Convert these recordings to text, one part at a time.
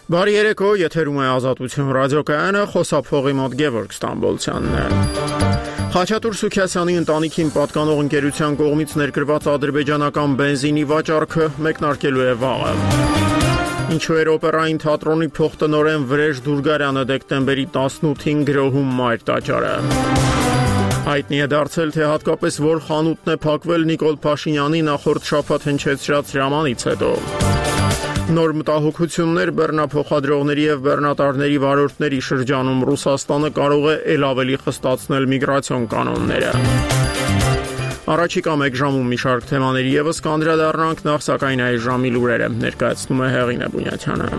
Բարի երեկո, եթերում է Ազատություն ռադիոկայանը, խոսափողի մոտ Գևորգ Ստամբոլցյանն է։ Խաչատուր Սուքիասյանի ընտանիքին պատկանող ընկերության կողմից ներկրված ադրբեջանական բենզինի վաճառքը մեկնարկելու է վաղը։ Ինչու էր օպերային թատրոնի փոխտնօրեն Վրեժ Դուրգարյանը դեկտեմբերի 18-ին գրոհում մայր տաճարը։ Հայտնի է դարձել, թե հատկապես որ խանութն է փակվել Նիկոլ Փաշինյանի նախորդ շաբաթ հնչեցրած հրամանից հետո։ Նոր մտահոգություններ բեռնափոխադրողների եւ բեռնատարների վարորդների շրջանում Ռուսաստանը կարող է ել ավելի խստացնել միգրացիոն կանոնները։ Առաջիկա մեկ ժամում մի շարք թեմաների եւս կանդրադառնանք, նախ սակայն այս ժամի լուրերը ներկայացնում է Հեղինե Բունյաթյանը։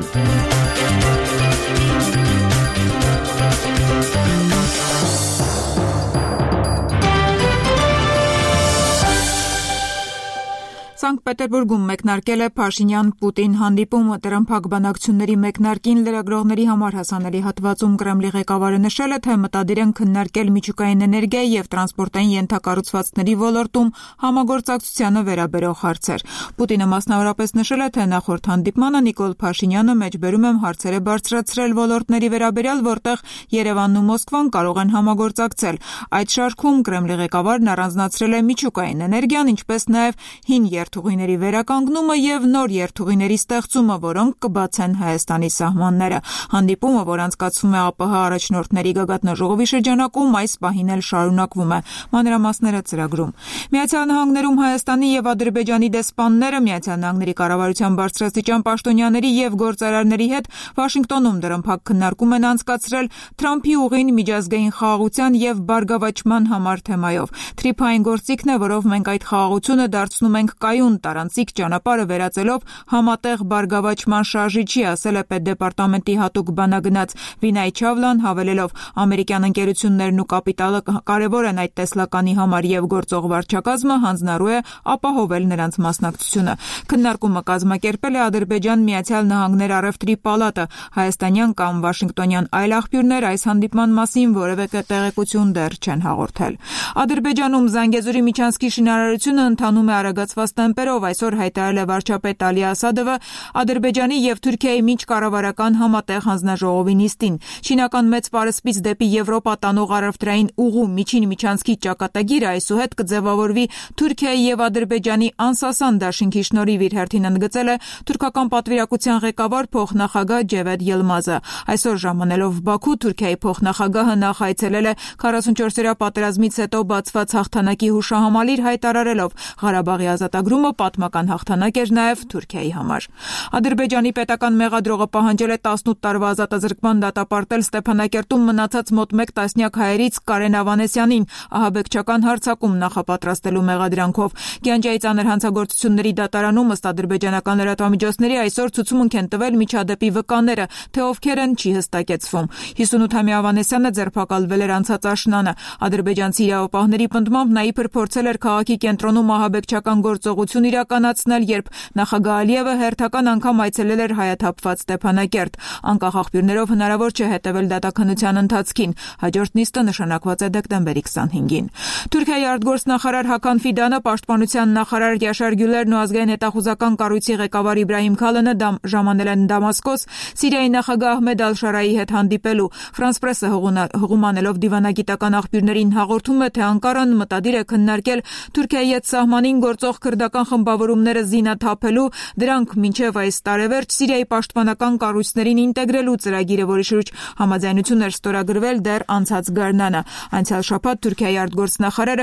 Սանկտ Պետերբուրգում մեկնարկել է Փաշինյան-Պուտին հանդիպումը, տրամփակ բանակցությունների մեկնարկին լրագրողների համար հասանելի հատվածում Կրեմլի ղեկավարը նշել է, թե մտադիր են քննարկել միջուկային էներգիայի եւ տրանսպորտային ենթակառուցվածքների ոլորտում համագործակցությանը վերաբերող հարցեր։ Պուտինը մասնավորապես նշել է, թե նախորդ հանդիպմանը Նիկոլ Փաշինյանը մեջբերում է հարցեր է բարձրացրել ոլորտների վերաբերյալ, որտեղ Երևանն ու Մոսկվան կարող են համագործակցել։ Այդ շարքում Կրեմլի ղեկավարն առանձնացրել է միջուկային էներգիան, ինչպես նաեւ հին երթուղիների վերականգնումը եւ նոր երթուղիների ստեղծումը, որոնք կբացեն Հայաստանի սահմանները։ Հանդիպումը, որ անցկացվում է ԱՊՀ առաջնորդների գագաթնաժողովի շրջանակում, այս պահին էլ շարունակվում է։ Մանրամասները ծրագրում։ Միացյալ Նահանգներում Հայաստանի եւ Ադրբեջանի դեսպանները Միացյալ Նահանգների կառավարության բարձրաստիճան պաշտոնյաների եւ գործարարների հետ Վաշինգտոնում դրամփակ քննարկում են անցկացրել Թրամփի ուղին միջազգային խաղաղության եւ բարգավաճման համար թեմայով։ Թրիփային գործիքն է, որով մենք այդ խաղաղությունը դարձնում ենք կայուն տարանցիկ ճանապարհը վերածելով համատեղ բարգավաճման շարժիչի, ասել է Պետդեպարտամենտի հատուկ բանագնաց Վինայ Չավլան, հավելելով ամերիկյան ընկերություններն ու կապիտալը կարևոր են այդ տեսլականի համար եւ գործող վարչակազմը հանձնառու է ապահովել նրանց մասնակցությունը։ Քննարկումը կազմակերպել է Ադրբեջան Միացյալ Նահանգներ առևտրի պալատը, հայաստանյան կամ վաշինգտոնյան այլ աղբյուրներ այս հանդիպման մասին որևէ տեղեկություն դեռ չեն հաղորդել։ Ադրբեջանում Զանգեզուրի միջանցքի շինարարությունը ընթանում է արագացված տեմպերով, այսօր հայտարարել է վարչապետ Ալի Ասադովը Ադրբեջանի եւ Թուրքիայի միջկառավարական համատեղ հանձնաժողովի նիստին։ Չինական մեծ պարսպից դեպի Եվրոպա տանող առևտրային ուղու միջին միջանցքի ճակատագիրը այսուհետ կձևավորվի Թուրքիայի եւ Ադրբեջանի անսասան դաշինքի շնորհիվ, իր հերթին ընդգծել է թուրքական պատվիրակության ղեկավար փոխնախագահ Ջևեդ Ելմազը։ Այսօր ժամանելով Բաքու, Թուրքիայի փոխնախագահը նախ այցելել է 44-օրյա պատերազմից հետո բացված հաղթանակի հուշահամալիր, հայտարարելով Ղարաբաղի ազատագրումը պատմական հաղթանակ էր նաև Թուրքիայի համար։ Ադրբեջանի պետական մեղադրողը պահանջել է 18 տարվա ազատազրկման դատապարտել Ստեփանակերտում մնացած մոտ 1 տասնյակ հայերից Կարեն Ավանեսյանին ահաբեկչական հարձակում նախապատրաստելու մեղադրանքով։ Գյանջայի ծանր հանցագործությունների դատարանում ըստ ադրբեջանական լրատվամիջոցների այսօր ցուցմունք են տվել միջադեպի վկաները, թե ովքեր են չի հստակեցվում։ 58-ամյա Ավանեսյանը ձերբակալվել էր անցած աշնանը։ Ադրբեջանցի իրավապահների պնդմամբ նա իբր փորձել էր քաղաքի կենտրոնում ահաբեկչական գործողություն իրականացնել, երբ նախագահ Ալիևը հերթական անգամ այցելել էր հայաթափված Ստեփանակերտ։ Անկախ աղբյուրներով հնարավոր չէ հետևել դատաքննության ընթացքին։ Հաջորդ նիստը նշանակված է դեկտեմբերի 25-ին։ Թուրքիայի արտգործնախարար Հական Ֆիդանը, պաշտպանության նախարար Յաշար Գյուլերն ու ազգային հետախուզական կառույցի ղեկավար Իբրահիմ Քալանը ժամանել են Դամասկոս Սիրիայի նախագահ Ահմեդ Ալ-Շարայի հետ հանդիպելու։ Ֆրանս պրեսը հղումանելով դիվանագիտական աղբյուրներին հաղորդում է, թե Անկարան մտադիր է քննարկել Թուրքիայի հետ սահմանին գործող քրդական խմբավորումները զինաթափելու, դրանք մինչև այս տարեվերջ Սիրիայի պաշտպանական կառույցներին ինտեգրելու ծրագիրը, որի շուրջ համաձայնություն էր ստորագրվել դեռ անցած գարնանը։ Անցյալ շաբաթ Թուրքիայի արտգործնախարարը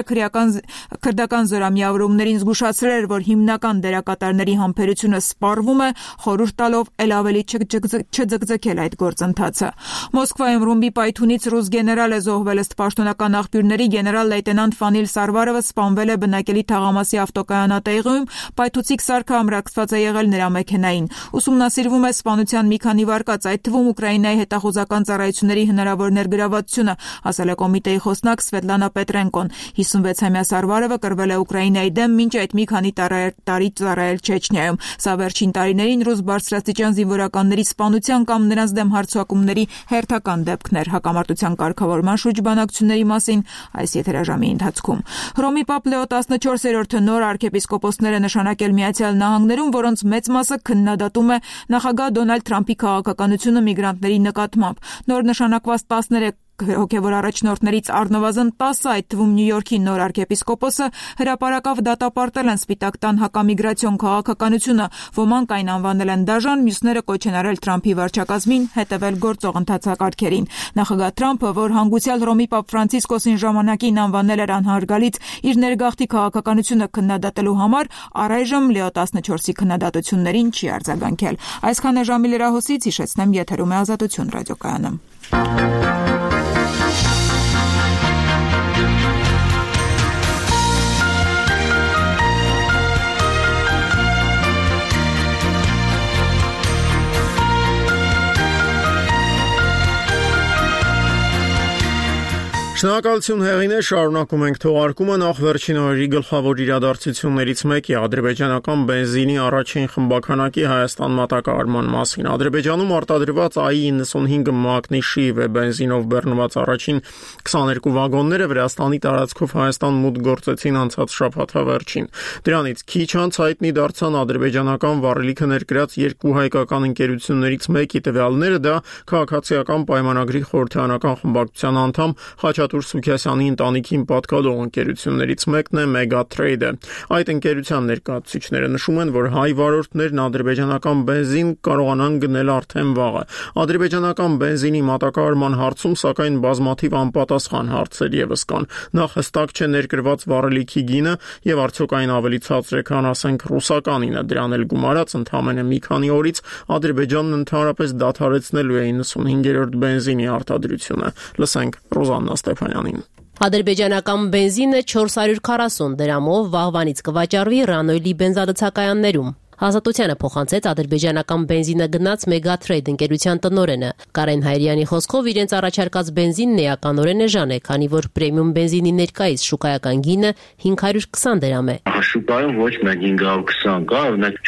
քրդական զորամիավորումներին զգուշացրել էր, որ հիմնական դերակատարների համբերությունը սպառվում է, խորհուրդ տալով ել ավելի չձգձգել այդ գործընթացը։ Մոսկվայում ռումբի պայթունից ռուս գեներալ է զոհվել, ըստ պաշտոնական աղբյուրների գեներալ լեյտենանտ Ֆանիլ Սարվարովը սպանվել է բնակելի թաղամասի ավտոկայանատեղիում, պայթուցիկ սարքը ամրացված է եղել նրա մեքենային։ Ուսումնասիրվում է սպանության մի քանի վարկած, այդ թվում Ուկրաինայի հետախուզական ծառայությունների հնարավոր ներգրավվածությունը, ասել է կոմիտեի խոսնակ Սվետլանա Պետրենկոն։ 56-ամյա Սարվարովը կռվել է Ուկրաինայի դեմ, մինչ այդ մի քանի տարի ծառայել Չեչնիայում։ Սա վերջին տարիներին ռուս բարձրաստիճան զինվորականների սպանության կամ նրանց դեմ հարձակումների հերթական դեպքն էր։ Հակամարտության կարգավորման շուրջ բանակցությունների մասին այս եթերաժամի ընթացքում։ Հռոմի Պապ Լեո 14-րդը նոր arczepiskopos կոպոսներ է նշանակել Միացյալ Նահանգներում, որոնց մեծ մասը քննադատում է նախագահ Դոնալդ Թրամփի քաղաքականությունը միգրանտների նկատմամբ։ Նոր նշանակված 13 հոգևոր առաջնորդներից առնվազն 10, այդ թվում Նյու Յորքի նոր arczepiskopos-ը հրապարակավ դատապարտել են Սպիտակ տան հակամիգրացիոն քաղաքականությունը, ոմանք այն անվանել են դաժան, մյուսները կոչ են արել Թրամփի վարչակազմին հետևել գործող ընթացակարգերին։ Նախագահ Թրամփը, որ հանգուցյալ Հռոմի Պապ Ֆրանցիսկոսին ժամանակին անվանել էր անհարգալից իր ներգաղթի քաղաքականությունը քննադատելու համար, առայժմ Լեո 14-ի քննադատություններին չի արձագանքել։ Այսքանը ժամի լրահոսից հիշեցնեմ, եթերում է Ազատություն ռադիոկայանը։ Շնորհակալություն հեղինե, շարունակում ենք թողարկումը նախ վերջին օրերի գլխավոր իրադարձություններից մեկի ադրբեջանական բենզինի առաջին խմբականակի Հայաստան մատակարարման մասին։ Ադրբեջանում արտադրված AI-95 մագնիշիվ բենզինով բեռնված առաջին 22 վագոնները Վրաստանի տարածքով Հայաստան մուտք գործեցին անցած շաբաթ վերջին։ Դրանից քիչ անց հայտնի դարձան ադրբեջանական վառելիքը ներկրած երկու հայկական ընկերություններից մեկի տվյալները, դա քաղաքացիական պայմանագրի խորհրդարանական խմբակցության անդամ Խաչատուր Սուքասյանի ընտանիքին պատկալող ընկերություններից մեկն է Megatrade-ը։ Այդ ընկերության ներկայացուցիչները նշում են, որ հայ վարորդներն ադրբեջանական բենզին կարողանան գնել արդեն վաղը։ Ադրբեջանական բենզինի մատակարարման հարցում սակայն բազմաթիվ անպատասխան հարցեր եւս կան։ Նախ հստակ չէ ներկրված վառելիքի գինը եւ արդյոք այն ավելի ցածր է, քան ասենք ռուսականինը։ Դրան էլ գումարած ընդամենը մի քանի օրից Ադրբեջանն ընդհանրապես դադարեցնելու է 95-րդ բենզինի արտադրությունը։ Լսենք Ռոզաննա Ստեփանյանին։ Ադրբեջանական բենզինը 440 դրամով վաղվանից կվաճառվի Ռանոյլի բենզադցակայաններում։ Ազատությանը փոխանցեց ադրբեջանական բենզինը գնաց Megatrade ընկերության տնօրենը։ Կարեն Հայրյանի խոսքով իրենց առաջարկած բենզինն էականորեն էժան է, քանի որ պրեմիում բենզինի ներկայիս շուկայական գինը 520 դրամ է։ Շուկայում ոչ միայն 520 կա, օրինակ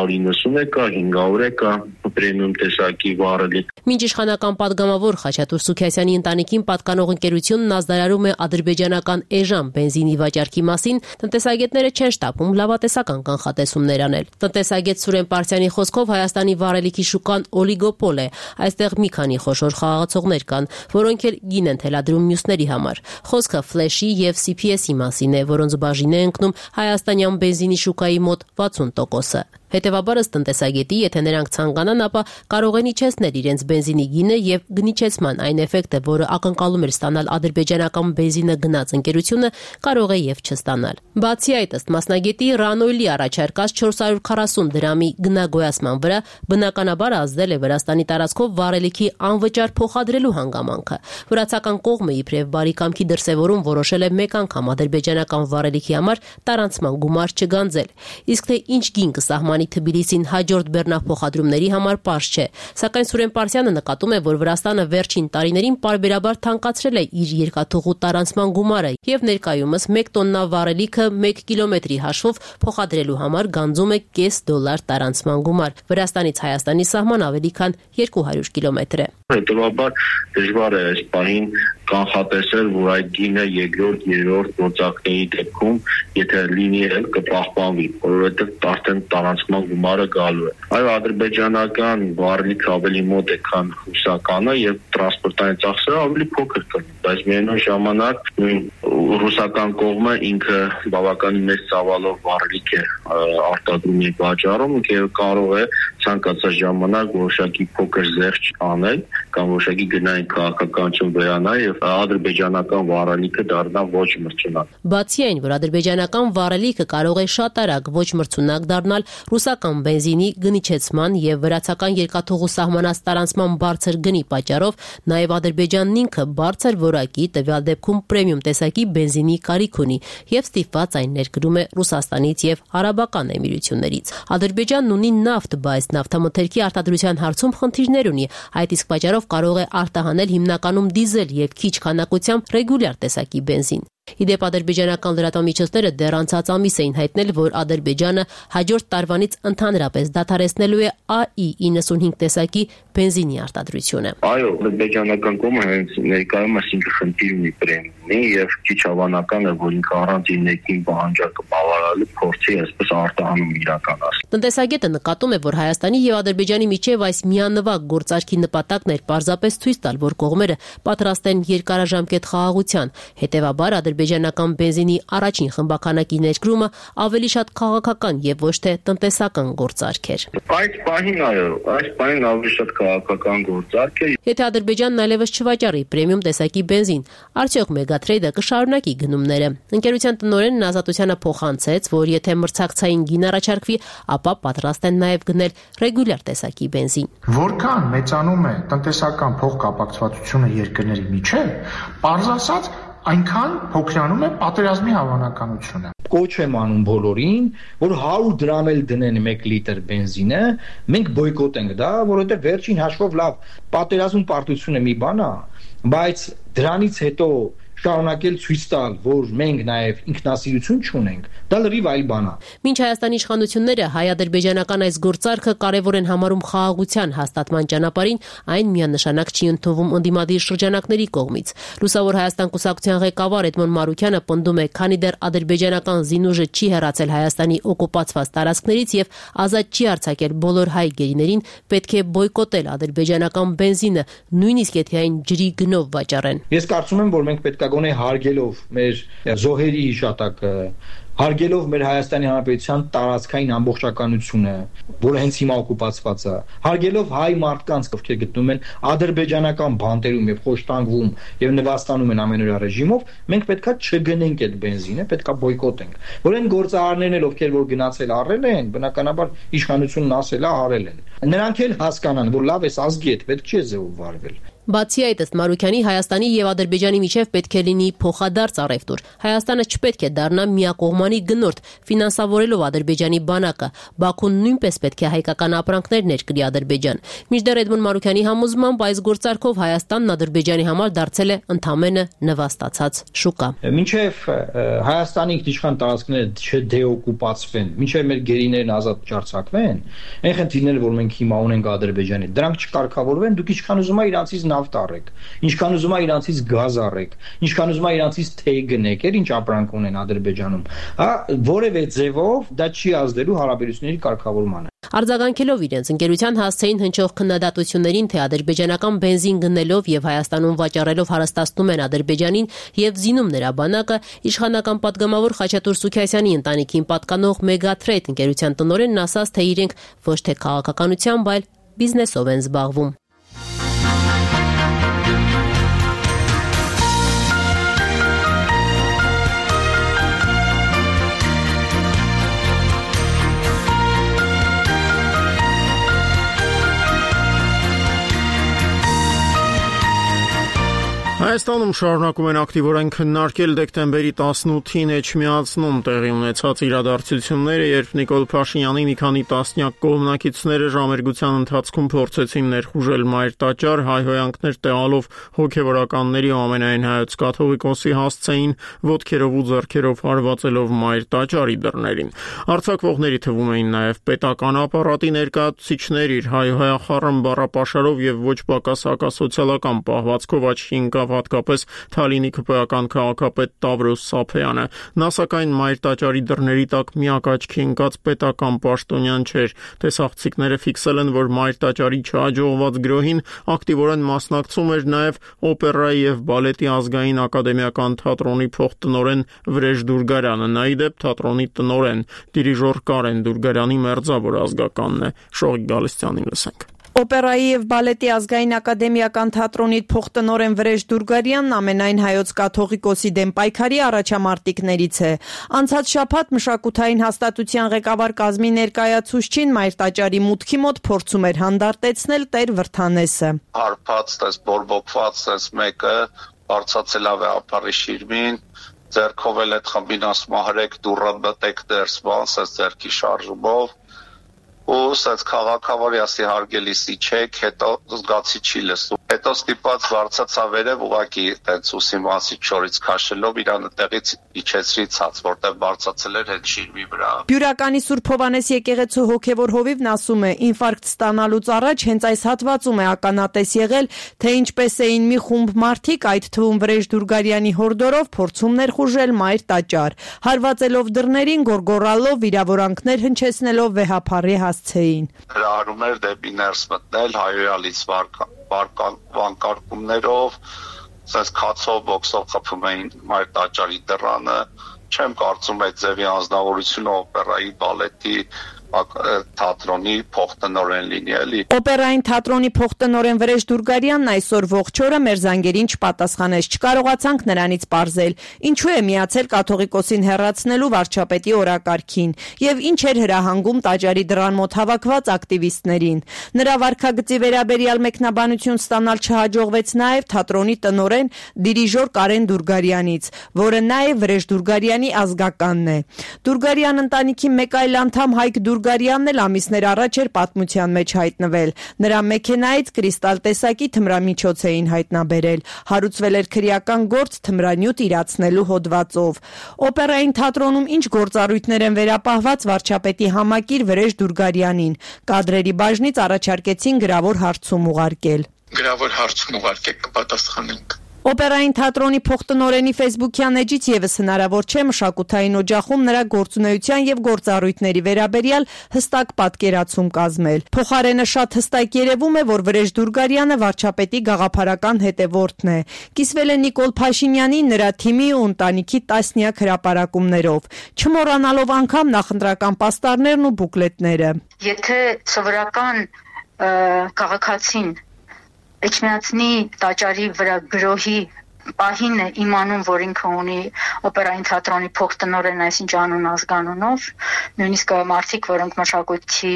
490 կա, 500 կա, պրեմիում տեսակի վառելիք։ Մինչ իշխանական падգամավոր Խաչատուր Սուքասյանի ընտանիքին պատկանող ընկերությունն ազդարարում է ադրբեջանական էժան բենզինի վաճառքի մասին, տնտեսագետները չեն շտապում լավատեսական կանխատեսումներ անել։ Տնտեսագետ Սուրեն Պարսյանի խոսքով Հայաստանի վառելիքի շուկան օլիգոպոլ է։ Այստեղ մի քանի խոշոր խաղացողներ կան, որոնք էլ գին են թելադրում մյուսների համար։ Խոսքը Flash-ի եւ CPS-ի մասին է, որոնց բաժին է ընկնում հայաստանյան բենզինի շուկայի մոտ 60%-ը։ Հետևաբար ըստ տնտեսագետի, եթե նրանք ցանկանան, ապա կարող են իջեցնել իրենց բենզինի գինը եւ գնիչեցման այն էֆեկտը, որը ակնկալում էր ստանալ ադրբեջանական բենզինը գնաց ընկերությունը, կարող է եւ չստանալ։ Բացի այդ, ըստ մասնագետի, Ռանոյլի առաջարկած 440 դրամի գնագոյացման վրա բնականաբար ազդել է Վրաստանի տարածքով վառելիքի անվճար փոխադրելու հանգամանքը։ Վրացական կողմը իբրև բարի կամքի դրսևորում որոշել է մեկ անգամ ադրբեջանական վառելիքի համար տարանցման գումար չգանձել։ Իսկ թե ինչ գին կսահմանի Թբիլիսին հաջորդ բեռնափոխադրումների համար պարզ չէ, սակայն Սուրեն Պարսյանը նկատում է, որ Վրաստանը վերջին տարիներին պարբերաբար թանկացրել է իր երկաթուղու տարանցման գումարը եւ ներկայումս 1 տոննա վառելիքը 1 կիլոմետրի հաշվով փոխադրելու համար գանձում է $0.5 տարանցման գումար։ Վրաստանից Հայաստանի սահման ավելի քան 200 կիլոմետր է։ Հետևաբար դժվար է այս պահին կանխատեսել, որ այդ գինը երկրորդ, երրորդ գործակների դեպքում, եթե լինի էլ կպահպանվի, որովհետև արդեն տարանցման գումարը գալու է։ Այո, ադրբեջանական վառելիքը ավելի մոտ է, քան ռուսականը եւ տրանսպորտային ծախսերը ավելի փոքր կլինի, բայց միևնույն ժամանակ ռուսական կողմը ինքը բավականին մեծ ծավալով վառելիք է արտադրում եւ վաճառում եւ կարող է ցանկացած ժամանակ որոշակի փոքր զեղչ անել կամ որոշակի գնային քաղաքականություն վերանալ եւ ադրբեջանական վառելիքը դառնա ոչ մրցունակ։ Բացի այն, որ ադրբեջանական վառելիքը կարող է շատ արագ ոչ մրցունակ դառնալ ռուսական բենզինի գնիչեցման եւ վրացական երկաթուղու սահմանած տարանցման բարձր գնի պատճառով, նաեւ Ադրբեջանն ինքը բարձր որակի տվյալ դեպքում պրեմիում տեսակի բենզինի կարիք ունի եւ ստիպված այն ներկրում է Ռուսաստանից եւ Արաբական Էմիրություններից։ Ադրբեջանն ունի նավթ, բայց նավթամթերքի արտադրության հարցում խնդիրներ ունի, այդ իսկ պատճառով կարող է արտահանել հիմնականում դիզել եւ քիչ քանակությամբ ռեգուլյար տեսակի բենզին։ Իդեպ ադրբեջանական լրատվամիջոցները դեռ անցած ամիս էին հայտնել, որ Ադրբեջանը հաջորդ տարվանից ընդհանրապես դադարեցնելու է AI-95 տեսակի բենզինի արտադրությունը։ Այո, ադրբեջանական կողմը հենց ներկայումս ինքը խնդիր ունի պրեմիումի եւ քիչ հավանական է, որ ինքը առանց ինքնին պահանջարկը բավարարելու փորձի այսպես արտահանում իրականացնել։ Տնտեսագետը նկատում է, որ Հայաստանի եւ Ադրբեջանի միջև այս միանվագ գործարքի նպատակն էր պարզապես ցույց տալ, որ կողմերը պատրաստ են երկարաժամկետ խաղաղության։ Հետևաբար ադրբեջանական բենզինի առաջին խմբականակի ներկրումը ավելի շատ քաղաքական եւ ոչ թե տնտեսական գործարք էր։ Այս պահին ավելի շատ քաղաքական գործարք է։ Եթե Ադրբեջանն այլևս չվաճառի պրեմիում տեսակի բենզին, արդյոք Մեգատրեյդը կշարունակի գնումները։ Ընկերության տնօրենն Ազատությանը փոխանցեց, որ եթե մրցակցային գին առաջարկվի, ապա պատրաստ են նաև գնել ռեգուլյար տեսակի բենզին։ Որքան մեծանում է տնտեսական փոխկապակցվածությունը երկրների միջև, պարզ ասած, այնքան փոքրանում է պատերազմի հավանականությունը։ Կոչ եմ անում բոլորին, որ 100 դրամ էլ դնեն 1 լիտր բենզինը, մենք բոյկոտ ենք դա, որովհետև վերջին հաշվով լավ պատերազմ պարտությունը մի բան է, բայց դրանից հետո շարունակել ցույց տալ, որ մենք նաև ինքնասիրություն չունենք, դա լրիվ այլ բան է։ Մինչ Հայաստանի իշխանությունները հայ-ադրբեջանական այս գործարքը կարևոր են համարում խաղաղության հաստատման ճանապարհին, այն միանշանակ չի ընդունվում ընդդիմադիր շրջանակների կողմից։ Լուսավոր Հայաստան կուսակցության ղեկավար Էդմոն Մարուկյանը պնդում է, քանի դեռ ադրբեջանական զինուժը չի հեռացել Հայաստանի օկուպացված տարածքներից եւ ազատ չի արձակել բոլոր հայ գերիներին, պետք է բոյկոտել ադրբեջանական բենզինը, նույնիսկ եթե այն ջրի գնով վաճառեն։ Ես կարծում եմ, որ մենք պետք է գոնե հարգելով մեր զոհերի հիշատակը, հարգելով մեր Հայաստանի Հանրապետության տարածքային ամբողջականությունը, որը հենց հիմա օկուպացված է, հարգելով հայ մարդկանց, ովքեր գտնվում են ադրբեջանական բանտերում եւ խոշտանգվում եւ նվաստանում են ամենօրյա ռեժիմով, մենք պետքա չգնենք այդ բենզինը, պետքա բոյկոտենք։ Որ այն գործարարներն էլ, ովքեր որ գնացել առել են, բնականաբար իշխանությունն ասել է առել են։ Նրանք էլ հասկանան, որ լավ է ազգի հետ պետք չէ զեով վարվել։ Բացի այդ, ըստ Մարուկյանի, Հայաստանի եւ Ադրբեջանի միջև պետք է լինի փոխադարձ առևտուր։ Հայաստանը չպետք է դառնա միակողմանի գնորդ, ֆինանսավորելով Ադրբեջանի բանակը։ Բաքուն նույնպես պետք է հայկական ապրանքներ ներկրի Ադրբեջան։ Մինչդեռ Էդմոն Մարուկյանի համոզմամբ այս գործարքով Հայաստանն Ադրբեջանի համար դարձել է ընդամենը նվաստացած շուկա։ Մինչև Հայաստանի ինքնիշխան տարածքները չդեօկուպացվեն, մինչև մեր գերիներն ազատ չարձակվեն, այն խնդիրները, որ մենք հիմա ունենք Ադրբեջանի, դրանք չկարգավորվեն, դուք ինչքան ուզում եք իրանցից նավթ առեք, ինչքան ուզում եք իրանցից գազ առեք, ինչքան ուզում եք իրանցից թեյ գնեք, ինչ ապրանք ունեն Ադրբեջանում, որևէ ձևով դա չի ազդելու հարաբերությունների կարգավորմանը։ Արձագանքելով իրենց ընկերության հասցեին հնչող քննադատություններին, թե ադրբեջանական բենզին գնելով եւ Հայաստանում վաճառելով հարստացնում են Ադրբեջանին եւ զինում նրա բանակը, իշխանական պատգամավոր Խաչատուր Սուքիասյանի ընտանիքին պատկանող Մեգատրեյդ ընկերության տնօրենն ասաց, թե իրենք ոչ թե քաղաքականությամբ, այլ բիզնեսով են զբաղվում։ Հայաստանում շարունակում են ակտիվորեն քննարկել դեկտեմբերի 18-ին Էջմիածնում տեղի ունեցած իրադարձությունները, երբ Նիկոլ Փաշինյանի մի քանի տասնյակ կողմնակիցները ժամերգության ընթացքում փորձեցին ներխուժել Մայր տաճար, հայհոյանքներ տեղալով հոգևորականների ու ամենայն հայոց կաթողիկոսի հասցեին ոտքերով ու ձեռքերով հարվածելով Մայր տաճարի դռներին։ Արձակվողների թվում էին նաև պետական ապարատի ներկայացուցիչներ, իր հայհոյախառն բառապաշարով եւ ոչ պակաս հակասոցիալական պահվածքով աչքի ընկավ հատկապես Թալինի քպեական քաղաքապետ Տավրոս Սափեյանը։ Նա սակայն Մայր տաճարի դռների տակ միակ աչքի ընկած պետական պաշտոնյան չէր։ Տեսախցիկները ֆիքսել են, որ Մայր տաճարի չհաջողված գրոհին ակտիվորեն մասնակցում էր նաև օպերայի եւ բալետի ազգային ակադեմիական թատրոնի փոխտնօրեն Վրեժ Դուրգարյանը։ Նա ի դեպ թատրոնի տնօրեն, դիրիժոր Կարեն Դուրգարյանի մերձավոր ազգականն է։ Շողիկ Գալստյանին լսենք։ Օպերայի եւ բալետի ազգային ակադեմիական թատրոնի փոխտնօրեն Վրեժ Դուրգարյանն ամենայն հայոց կաթողիկոսի դեմ պայքարի առաջամարտիկներից է։ Անցած շաբաթ մշակութային հաստատության ղեկավար կազմի ներկայացուցչին Մայր տաճարի մուտքի մոտ փորձում էր հանդարտեցնել Տեր Վրթանեսը։ Հարբած տես բորբոքված տես մեկը բարձացել է ապարի շիրմին, ձեռքով էլ այդ խմբին ասում հրեք դուռը մտեք դերս բանս ձեռքի շարժումով ու ասած քաղաքավարյասի հարգելիսի չեք, հետո զգացի չի լսում։ Հետո ստիպված վարձացա վերև ուղակի այդպես ուսի մասի չորից քաշելով իրան տեղից իջեցրի ցած, որտեղ վարձացել էր այդ շիրմի վրա։ Բյուրականի Սուրբ Հովանես եկեղեցու հոգևոր հովիվն ասում է, ինֆարկտ ստանալուց առաջ հենց այս հատվածում է ականատես եղել, թե ինչպես էին մի խումբ մարդիկ, այդ թվում Վրեժ Դուրգարյանի հորդորով փորձում ներխուժել մայր տաճար, հարվածելով դռներին, գորգորալով, վիրավորանքներ հնչեցնելով վեհափառի հասցեին։ Հրահարում էր դեպի ներս մտնել հայոյալից վանկարկումներով, ասես քացով, բոքսով խփում էին մայր տաճարի դռանը, չեմ կարծում այդ ձևի անձնավորությունը օպերայի, բալետի, թատրոնի փոխտնօրեն լինի էլի։ Օպերային թատրոնի փոխտնօրեն Վրեժ Դուրգարյանն այսօր ողջ օրը մեր զանգերին չպատասխանեց, չկարողացանք նրանից պարզել, ինչու է միացել կաթողիկոսին հեռացնելու վարչապետի օրակարգին եւ ինչ էր հրահանգում տաճարի դռան մոտ հավաքված ակտիվիստներին։ Նրա վարքագծի վերաբերյալ մեկնաբանություն ստանալ չհաջողվեց նաեւ թատրոնի տնօրեն դիրիժոր Կարեն Դուրգարյանից, որը նաեւ Վրեժ Դուրգարյանի ազգականն է։ Դուրգարյան ընտանիքի մեկ այլ անդամ Հայկ Դուրգարյանն էլ ամիսներ առաջ էր պատմության մեջ հայտնվել։ Նրա մեքենայից կրիստալ տեսակի թմրամիջոց էին հայտնաբերել։ Հարուցվել էր քրեական գործ թմրանյութ իրացնելու հոդվածով։ Օպերային թատրոնում ինչ գործառույթներ են վերապահված վարչապետի համակիր Վրեժ Դուրգարյանին։ Կադրերի բաժնից առաջարկեցին գրավոր հարցում ուղարկել։ Գրավոր հարցում ուղարկեք, կպատասխանենք։ Օպերային թատրոնի փոխտնօրենի ֆեյսբուքյան էջից եւս հնարավոր չէ մշակութային օջախում նրա գործունեության եւ գործառույթների վերաբերյալ հստակ պատկերացում կազմել։ Փոխարենը շատ հստակ երևում է, որ Վրեժ Դուրգարյանը վարչապետի գաղափարական հետևորդն է։ Կիսվել է Նիկոլ Փաշինյանի, նրա թիմի ու ընտանիքի տասնյակ հրապարակումներով, չմոռանալով անգամ նախընտրական պաստառներն ու բուկլետները։ Եթե սովորական քաղաքացին Էջմիածնի տաճարի վրա գրոհի պահին է իմանում, որ ինքը ունի օպերային թատրոնի փոխտնօրեն, այսինչ անուն ազգանունով, նույնիսկ մարդիկ, որոնք մշակույթի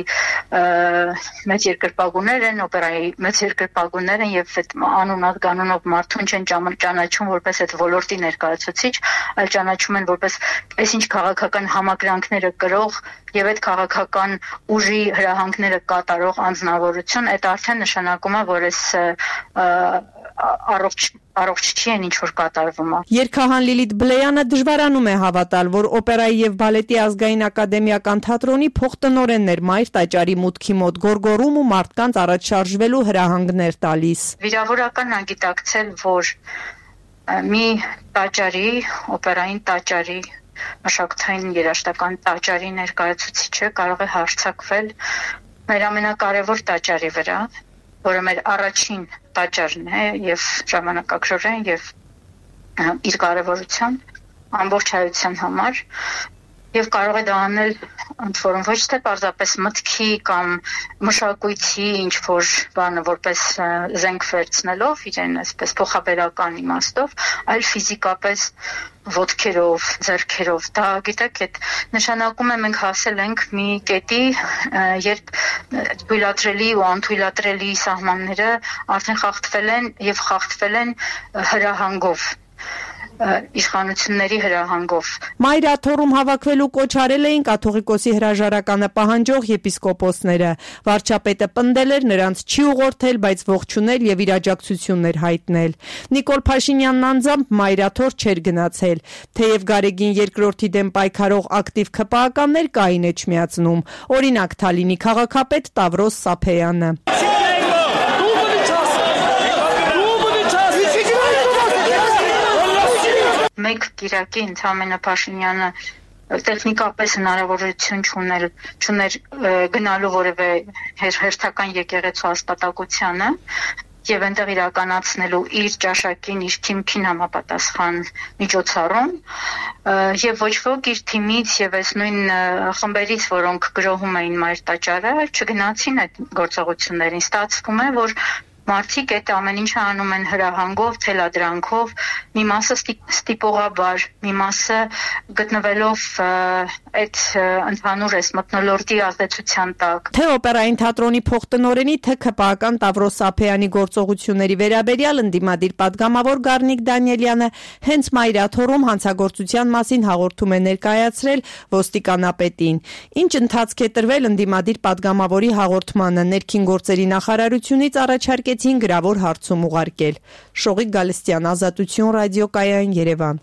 մեծ երկրպագուներ են, օպերայի մեծ երկրպագուներ են եւ այդ անուն ազգանունով մարդուն չեն ճանաչում որպես այդ ոլորտի ներկայացուցիչ, այլ ճանաչում են որպես այսինչ քաղաքական համակրանքները կրող եւ այդ քաղաքական ուժի հրահանգները կատարող անձնավորություն, այդ արդեն նշանակում է, որ այս առողջ չի են ինչ որ կատարվում է։ Երգահան Լիլիթ Բլեյանը դժվարանում է հավատալ, որ օպերայի եւ բալետի ազգային ակադեմիական թատրոնի փոխտնօրենն էր մայր տաճարի մուտքի մոտ գորգորում ու մարդկանց առաջ շարժվելու հրահանգներ տալիս։ Վիրավորականն ագիտակցել, որ մի տաճարի, օպերային տաճարի, մշակութային երաժշտական տաճարի ներկայացուցիչը կարող է հարձակվել մեր ամենակարևոր տաճարի վրա, որը մեր առաջին տաճարն է եւ ժամանակակրորեն եւ իր կարեւորությամբ ամբողջ հայության համար եւ կարող է դա անել ընդ որում ոչ թե պարզապես մտքի կամ մշակույթի ինչ որ բանը որպես զենք վերցնելով իրեն այսպես փոխաբերական իմաստով, այլ ֆիզիկապես ոտքերով, ձեռքերով։ Դա գիտեք, այդ նշանակում է մենք հասել ենք մի կետի, երբ թույլատրելի ու անթույլատրելի սահմանները արդեն խախտվել են եւ խախտվել են հրահանգով, իշխանությունների հրահանգով։ Մայրաթոռում հավաքվելու կոչ արել էին կաթողիկոսի հրաժարականը պահանջող եպիսկոպոսները։ Վարչապետը պնդել էր նրանց չի ուղղորդել, բայց ողջունել եւ իր աջակցություններ հայտնել։ Նիկոլ Փաշինյանն անձամբ մայրաթոռ չէր գնացել, թեև Գարեգին II-ի դեմ պայքարող ակտիվ ՔՊԱ-ականներ կային Էջմիածնում, օրինակ Թալինի քաղաքապետ Տավրոս Սափեյանը։ Մեկ կիրակի ընդամենը Փաշինյանը տեխնիկապես հնարավորություն չուներ գնալու որևէ հերթական եկեղեցու հաստատակությանը եւ այնտեղ իրականացնելու իր ճաշակին, իր թիմքին համապատասխան միջոցառում եւ ոչ ոք իր թիմից եւ այս նույն խմբերից, որոնք գրոհում էին մայր տաճարը, չգնացին այդ գործողություններին։ Ստացվում է, որ Մարդիկ այդ ամեն ինչը անում են հրահանգով, թելադրանքով, մի մասը ստիպողաբար, մի մասը գտնվելով այդ ընդհանուր մթնոլորտի ազդեցության տակ։ Թե օպերային թատրոնի փոխտնօրենի, թե ՔՊԱ-ական Տավրոս Սափեյանի գործողությունների վերաբերյալ ընդդիմադիր պատգամավոր Գառնիկ Դանիելյանը հենց մայրաթոռում հանցագործության մասին հաղորդում է ներկայացրել ոստիկանապետին։ Ինչ ընթացք է տրվել ընդդիմադիր պատգամավորի հաղորդմանը, ներքին գործերի նախարարությունից առաջարկեցին գրավոր հարցում ուղարկել։ Շողիկ Գալստյան, Ազատություն, ռադիոկայան, Երևան։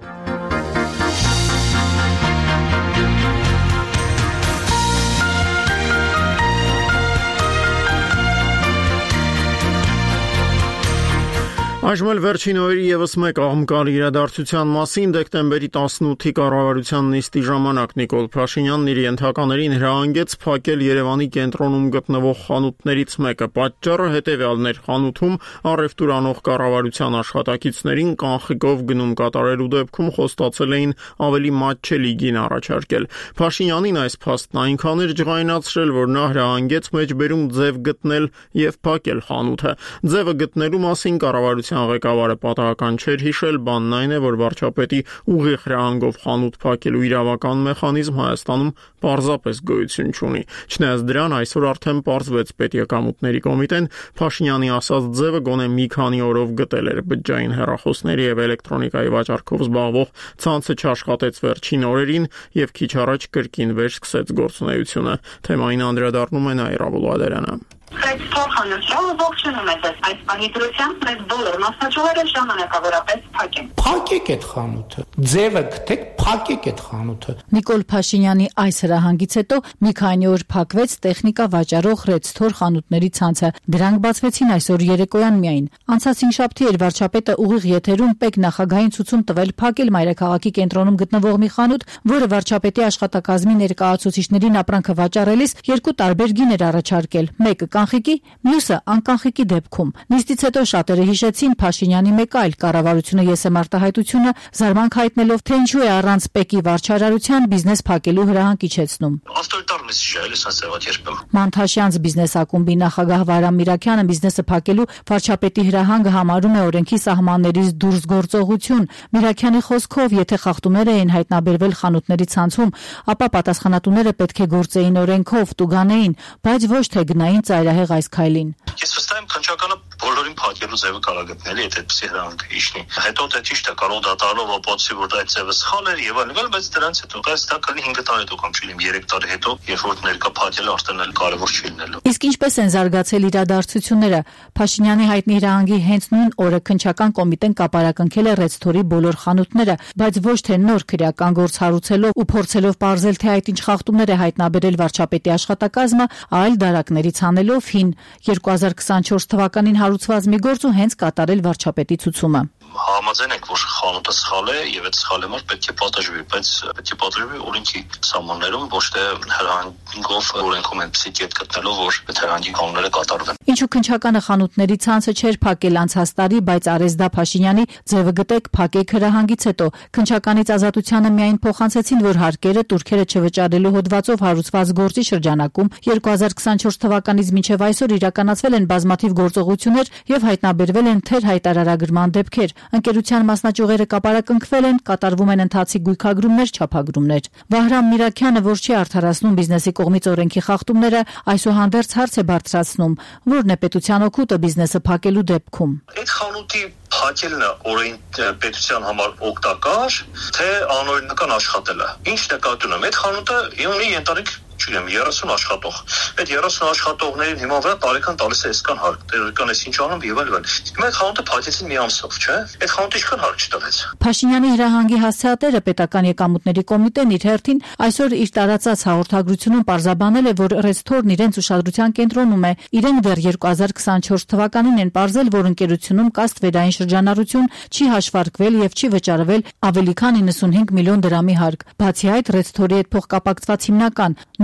Այժմ էլ վերջին օրերի ևս մեկ աղմկալի իրադարձության մասին դեկտեմբերի 18-ի կառավարության նիստի ժամանակ Նիկոլ Փաշինյանն իր ենթականերին հրահանգեց փակել Երևանի կենտրոնում գտնվող խանութներից մեկը։ Պատճառը հետևյալն էր. խանութում առևտուր անող կառավարության աշխատակիցներին կանխիկով գնում կատարելու դեպքում խոստացել էին ավելի մատչելի գին առաջարկել։ Փաշինյանին այս փաստն այնքան էր ջղայնացրել, որ նա հրահանգեց մեջբերում ձև գտնել եւ փակել խանութը։ Ձևը գտնելու մասին կառավարության ղեկավարը պատահական չէր հիշել, բանն այն է, որ վարչապետի ուղիղ հրահանգով խանութ փակելու իրավական մեխանիզմ Հայաստանում պարզապես գոյություն չունի։ Չնայած դրան, այսօր արդեն պարզվեց պետեկամուտների կոմիտեն Փաշինյանի ասած ձևը գոնե մի քանի օրով գտել էր։ Բջջային հեռախոսների եւ էլեկտրոնիկայի վաճառքով զբաղվող ցանցը չաշխատեց վերջին օրերին եւ քիչ առաջ կրկին վերսկսեց գործունեությունը։ Թեմային անդրադառնում է Նաիրա Բուլադարյանը։ Այդ փոխանցումը ողջունում է այս պահիդրությամբ մեծ բոլոր մասնաճյուղերը ժամանակավորապես փակեն։ Փակեք այդ խանութը, ձևը գտեք, փակեք այդ խանութը։ Նիկոլ Փաշինյանի այս հրահանգից հետո մի քանի օր փակվեց տեխնիկա վաճառող Ռեդսթոր խանութների ցանցը։ Դրանք բացվեցին այսօր երեկոյան միայն։ Անցած հինգշաբթի էր վարչապետը ուղիղ եթերում ՊԵԿ նախագահային ցուցում տվել փակել մայրաքաղաքի կենտրոնում գտնվող մի խանութ, որը վարչապետի աշխատակազմի ներկայացուցիչներին ապրանքը վաճառելիս երկու տարբեր գին էր առաջարկել։ Մեկը կանխիկի, մյուսը անկանխիկի դեպքում։ Նիստից հետո շատերը հիշեցին Փաշինյանի մեկ այլ կառավարությունը ես եմ արտահայտությունը, զարմանք հայտնելով, թե ինչու է առանց ՊԵԿ-ի վարչարարության բիզնես փակելու հրահանգ իջեցնում։ Մանթաշյանց բիզնես ակումբի նախագահ Վարամ Միրաքյանը բիզնեսը փակելու վարչապետի հրահանգը համարում է օրենքի սահմաններից դուրս գործողություն։ Միրաքյանի խոսքով, եթե խախտումներ էին հայտնաբերվել խանութների ցանցում, ապա պատասխանատուները պետք է գործեին օրենքով, տուգանեին, բայց ոչ թե գնային ծայրահեղ այս քայլին։ Ես վստահ եմ քննչականը բոլորին փակելու ձևը կարող գտնելի, եթե այդպեսի հրահանգ իջնի։ Հետո դա ճիշտ է, կարող դատարանով ապացուցի, որ դա այդ ձևը սխալ էր եւ այլն, բայց դրանից հետո դա կլինի 5 տարի հետո կամ չլինի 3 տարի հետո, երբ որ ներկա փակելը արդեն էլ կարևոր չի լինելու։ Իսկ ինչպես են զարգացել իրադարձությունները։ Փաշինյանի հայտնի հրահանգի հենց նույն օրը քննչական կոմիտեն կապարակնքել է Ռեդսթորի բոլոր խանութները, բայց ոչ թե նոր քրեական գործ հարուցելով ու փորձելով պարզել, թե այդ ինչ խախտումներ է հայտնաբերել վարչապետի աշխատակազմը, այլ դարակներից հանելով հին 2024 թվականին հարուցված մի գործ ու հենց կատարել վարչապետի ցուցումը։ Համաձայն ենք, որ խանութը սխալ է եւ այդ սխալի համար պետք է պատժվի, բայց պետք է պատժվի օրենքի սահմաններում, ոչ թե հրահանգով օրենքում այնպեսի կետ գտնելով, որ այդ հրահանգի կանոնները կատարվեն։ Ինչու քննչականը խանութների ցանցը չէր փակել անցած տարի, բայց Արեզդա Փաշինյանի ձևը գտեք փակեք հրահանգից հետո քննչականից Ազատությանը միայն փոխանցեցին, որ հարկերը турքերը չվճարելու հոդվածով հարուցված գործի շրջանակում 2024 թվականից մինչև այսօր իրականացվել են բազմաթիվ գործողություններ եւ հայտնաբերվել են թեր հայտարարագրման դեպքեր։ Ընկերության մասնաճյուղերը կապարակնքվել են, կատարվում են ընթացիկ գույքագրումներ, չափագրումներ։ Վահրամ Միրաքյանը, որ չի արդարացնում բիզնեսի կողմից օրենքի խախտումները, այսուհանդերձ հարց է բարձրացնում, որն է պետության օգուտը բիզնեսը փակելու դեպքում։ Այդ խանութի փակելն օրեն պետության համար օգտակար, թե անօրինական աշխատելը։ Ինչ նկատի ունեմ, այդ խանութը ունի ենթարիկ չունեմ 30 աշխատող։ Այդ 30 աշխատողներին հիմա վրա տարեկան տալիս է այսքան հարկ, տեղական էս ինչ անում եւ այլն։ Հիմա այդ խանութը փակեցին մի ամսով, չէ՞։ Այդ խանութը ինչքան հարկ չտվեց։ Փաշինյանի հրահանգի հասցեատերը պետական եկամուտների կոմիտեն իր հերթին այսօր իր տարածած հաղորդագրությունում պարզաբանել է, որ Ռեդսթորն իրենց ուշադրության կենտրոնում է։ Իրենք դեռ 2024 թվականին են պարզել, որ ընկերությունում կա ստվերային շրջանառություն, չի հաշվարկվել եւ չի վճարվել ավելի քան 95 միլիոն դրամի հարկ։ Բացի այդ, Ռեդսթորի հետ փոխկապակցված հիմնական նոր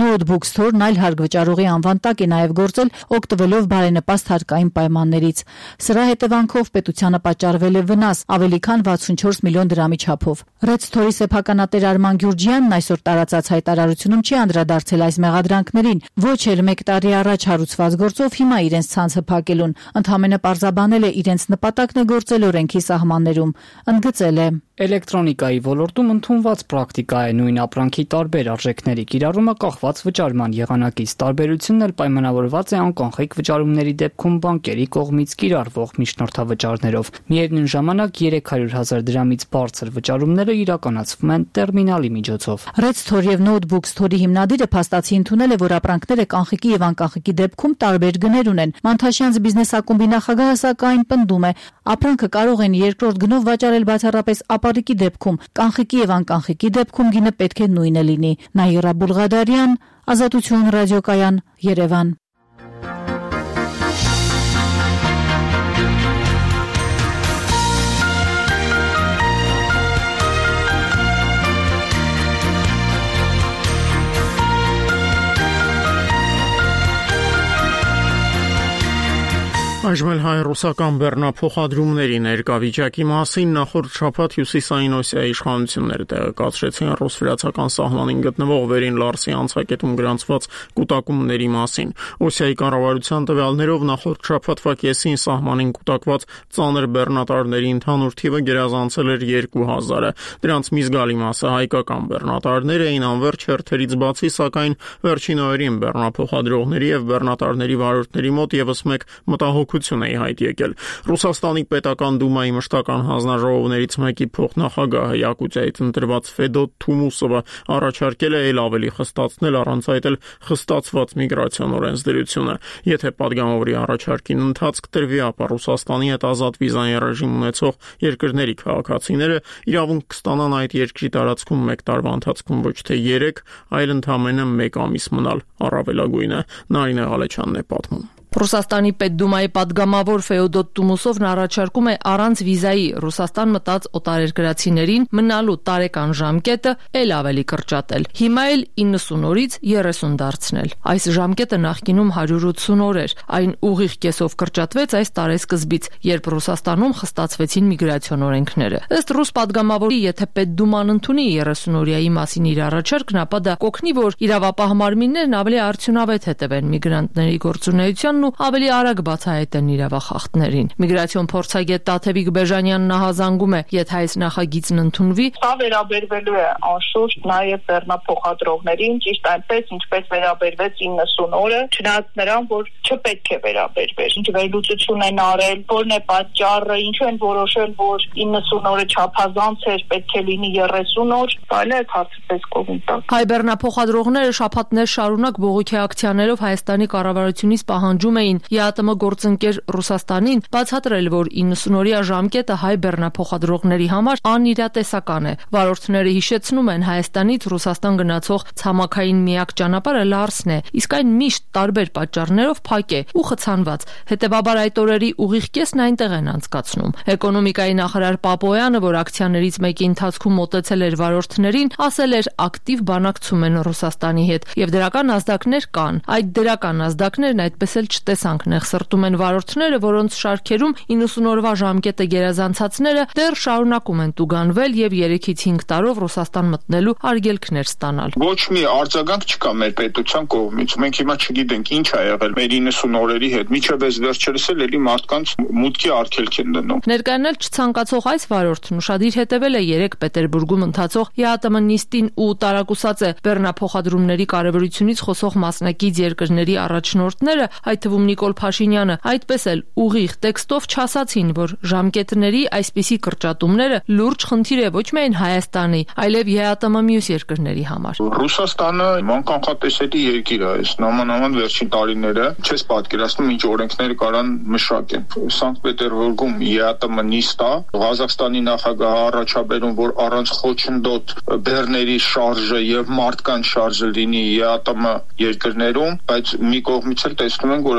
Notebook Store-ն այլ հարգվճարողի անվան տակ է նաև գործել, օգտվելով բարենպաստ հարկային պայմաններից։ Սրա հետևանքով պետությանը պատճառվել է վնաս ավելի քան 64 միլիոն դրամի չափով։ Red Store-ի սեփականատեր Արման Գյուրջյանն այսօր տարածած հայտարարությունում չի անդրադարձել այս մեղադրանքներին, ոչ էլ 1 տարի առաջ հարուցված գործով հիմա իրենց ցանցը փակելուն, ընդհանրապես պարզաբանել է իրենց նպատակն է գործել օրենքի սահմաններում, ընդգծել է. Էլեկտրոնիկայի ոլորտում ընդունված պրակտիկա է նույն ապրանքի տարբեր արժեքների կիրառումը կախված վճարման եղանակից։ Տարբերությունն էլ պայմանավորված է անկանխիկ վճարումների դեպքում բանկերի կողմից կիրառվող միջնորդավճարներով։ Միևնույն ժամանակ 300,000 դրամից բարձր վճարումները իրականացվում են տերմինալի միջոցով։ Red Store եւ Notebook Store-ի հիմնադիրը փաստացի ընդունել է, որ ապրանքները կանխիկի եւ անկանխիկի դեպքում տարբեր գներ ունեն։ Մանթաշյանց բիզնես ակումբի նախագահը սակայն պնդում է, ապրանքը կարող են երկրորդ գնով վաճառել բացառապես ապարիկի դեպքում, կանխիկի եւ անկանխիկի դեպքում գինը պետք է նույնը լինի։ Նաիրա Բուլղադարյան, Ազատություն ռադիոկայան, Երևան։ Այժմ հայ-ռուսական բեռնափոխադրումների ներկայվիճակի մասին նախորդ շաբաթ Հյուսիսային Օսիայի իշխանությունները տեղեկացրեցին ռուս-վրացական սահմանին գտնվող Վերին Լարսի անցակետում գրանցված կուտակումների մասին։ Օսիայի կառավարության տվյալներով նախորդ շաբաթվա կեսին սահմանին կուտակված ծանր բեռնատարների ընդհանուր թիվը գերազանցել էր 2000-ը։ Դրանց մի զգալի մասը հայկական բեռնատարներ էին, անվերջ հերթերից բացի, սակայն վերջին օրերին բեռնափոխադրողների եւ բեռնատարների վարորդների մոտ եւս մեկ մտահոգություն է հայտ եկել։ Ռուսաստանի պետական դումայի մշտական հանձնաժողովներից մեկի փոխնախագահը Յակուտիայից ընտրված Ֆեդոտ Թումուսովը առաջարկել է ել ավելի խստացնել առանց այդ էլ խստացված միգրացիոն օրենսդրությունը։ Եթե падգամավորի առաջարկին ընթացք տրվի, ապա Ռուսաստանի հետ ազատ վիզային ռեժիմ ունեցող երկրների քաղաքացիները իրավունք կստանան այդ երկրի տարածքում 1 տարվա ընթացքում ոչ թե 3, այլ ընդամենը 1 ամիս մնալ առավելագույնը։ Նարինե Ղալեչյանն է պատմում։ Ռուսաստանի պետդումայի падգամավոր Ֆեոդոտ Տումուսովն առաջարկում է առանց վիզայի Ռուսաստան մտած օտարերկրացիներին մնալու տարեկան ժամկետը ել ավելի կրճատել։ Հիմա էլ 90 օրից 30 դարձնել։ Այս ժամկետը նախկինում 180 օր էր։ Այն ուղիղ կեսով կրճատվեց այս տարեսկզբից, երբ Ռուսաստանում խստացվեցին միգրացիոն օրենքները։ Ըստ ռուս падգամավորի, եթե պետդուման ընդունի 30-օրյայի մասին իր առաջարկն, ապա դա կօգնի, որ իրավապահ մարմիններն ավելի արդյունավետ հետևեն միգրանտների գործունեության ու ավելի արագ բացահայտեն իրավախախտներին։ Միգրացիոն փորձագետ Տաթևիկ Բեժանյանն ահազանգում է, եթե այս նախագիծն ընդունվի, սա վերաբերվելու է անշուշտ նաև բեռնափոխադրողներին, ճիշտ այնպես, ինչպես վերաբերվեց 90 օրը, չնայած նրան, որ չպետք է վերաբերվեր։ Ինչ վերլուծություն են արել, որն է պատճառը, ինչու են որոշել, որ 90 օրը չափազանց էր, պետք է լինի 30 օր, այլ այդ հարցը պես կողմ տակ։ Հայ բեռնափոխադրողները շաբաթներ շարունակ բողոքի ակցիաներով Հայաստանի կառավարությունից պահանջում էին ԵԱՏՄ գործընկեր Ռուսաստանին բացատրել, որ 90-օրյա ժամկետը հայ բեռնափոխադրողների համար անիրատեսական է։ Վարորդները հիշեցնում են, Հայաստանից Ռուսաստան գնացող ցամաքային միակ ճանապարհը Լարսն է, իսկ այն միշտ տարբեր պատճառներով փակ է ու խցանված։ Հետևաբար այդ օրերի ուղիղ կեսն այնտեղ են անցկացնում։ Էկոնոմիկայի նախարար Պապոյանը, որ ակցիաներից մեկի ընթացքում մոտեցել էր վարորդներին, ասել էր ակտիվ բանակցում են Ռուսաստանի հետ եւ դրական ազդակներ կան։ Այդ դրական ազդակներն այդպես էլ չտեսանք, նեղսրտում են վարորդները, որոնց շարքերում 90 օրվա ժամկետը գերազանցածները դեռ շարունակում են տուգանվել եւ 3-ից 5 տարով Ռուսաստան մտնելու արգելքներ ստանալ։ Ոչ մի արձագանք չկա մեր պետության կողմից։ Մենք հիմա չգիտենք ինչ ա եղել մեր 90 օրերի հետ։ Միջև այս վերջերս էլ էլի մարդկանց մուտքի արգելք են դնում։ Ներկայանալ չցանկացող այս վարորդն ուշադիր հետևել է 3 Պետերբուրգում ընթացող ԵԱՏՄ նիստին ու տարակուսած է բեռնափոխադրումների կարևորությունից խոսող մասնակից երկրների առաջնորդները, այդ թվում Նիկոլ Փաշինյանը, այդպես էլ ուղիղ տեքստով չասացին, որ ժամկետների այսպիսի կրճատումները լուրջ խնդիր է ոչ միայն Հայաստանի, այլև ԵԱՏՄ մյուս երկրների համար։ Ռուսաստանը կանխատեսելի երկիր է, այս նամանավան վերջին տարիները չես պատկերացնում ինչ օրենքներ կարան մշակեն։ Սանկտ Պետերբուրգում ԵԱՏՄ նիստ է, Ղազախստանի նախագահը առաջաբերում, որ առանց խոչընդոտ բեռների շարժը եւ մարդկանց շարժը լինի ԵԱՏՄ երկրներում, բայց մի կողմից էլ տեսնում ենք, որ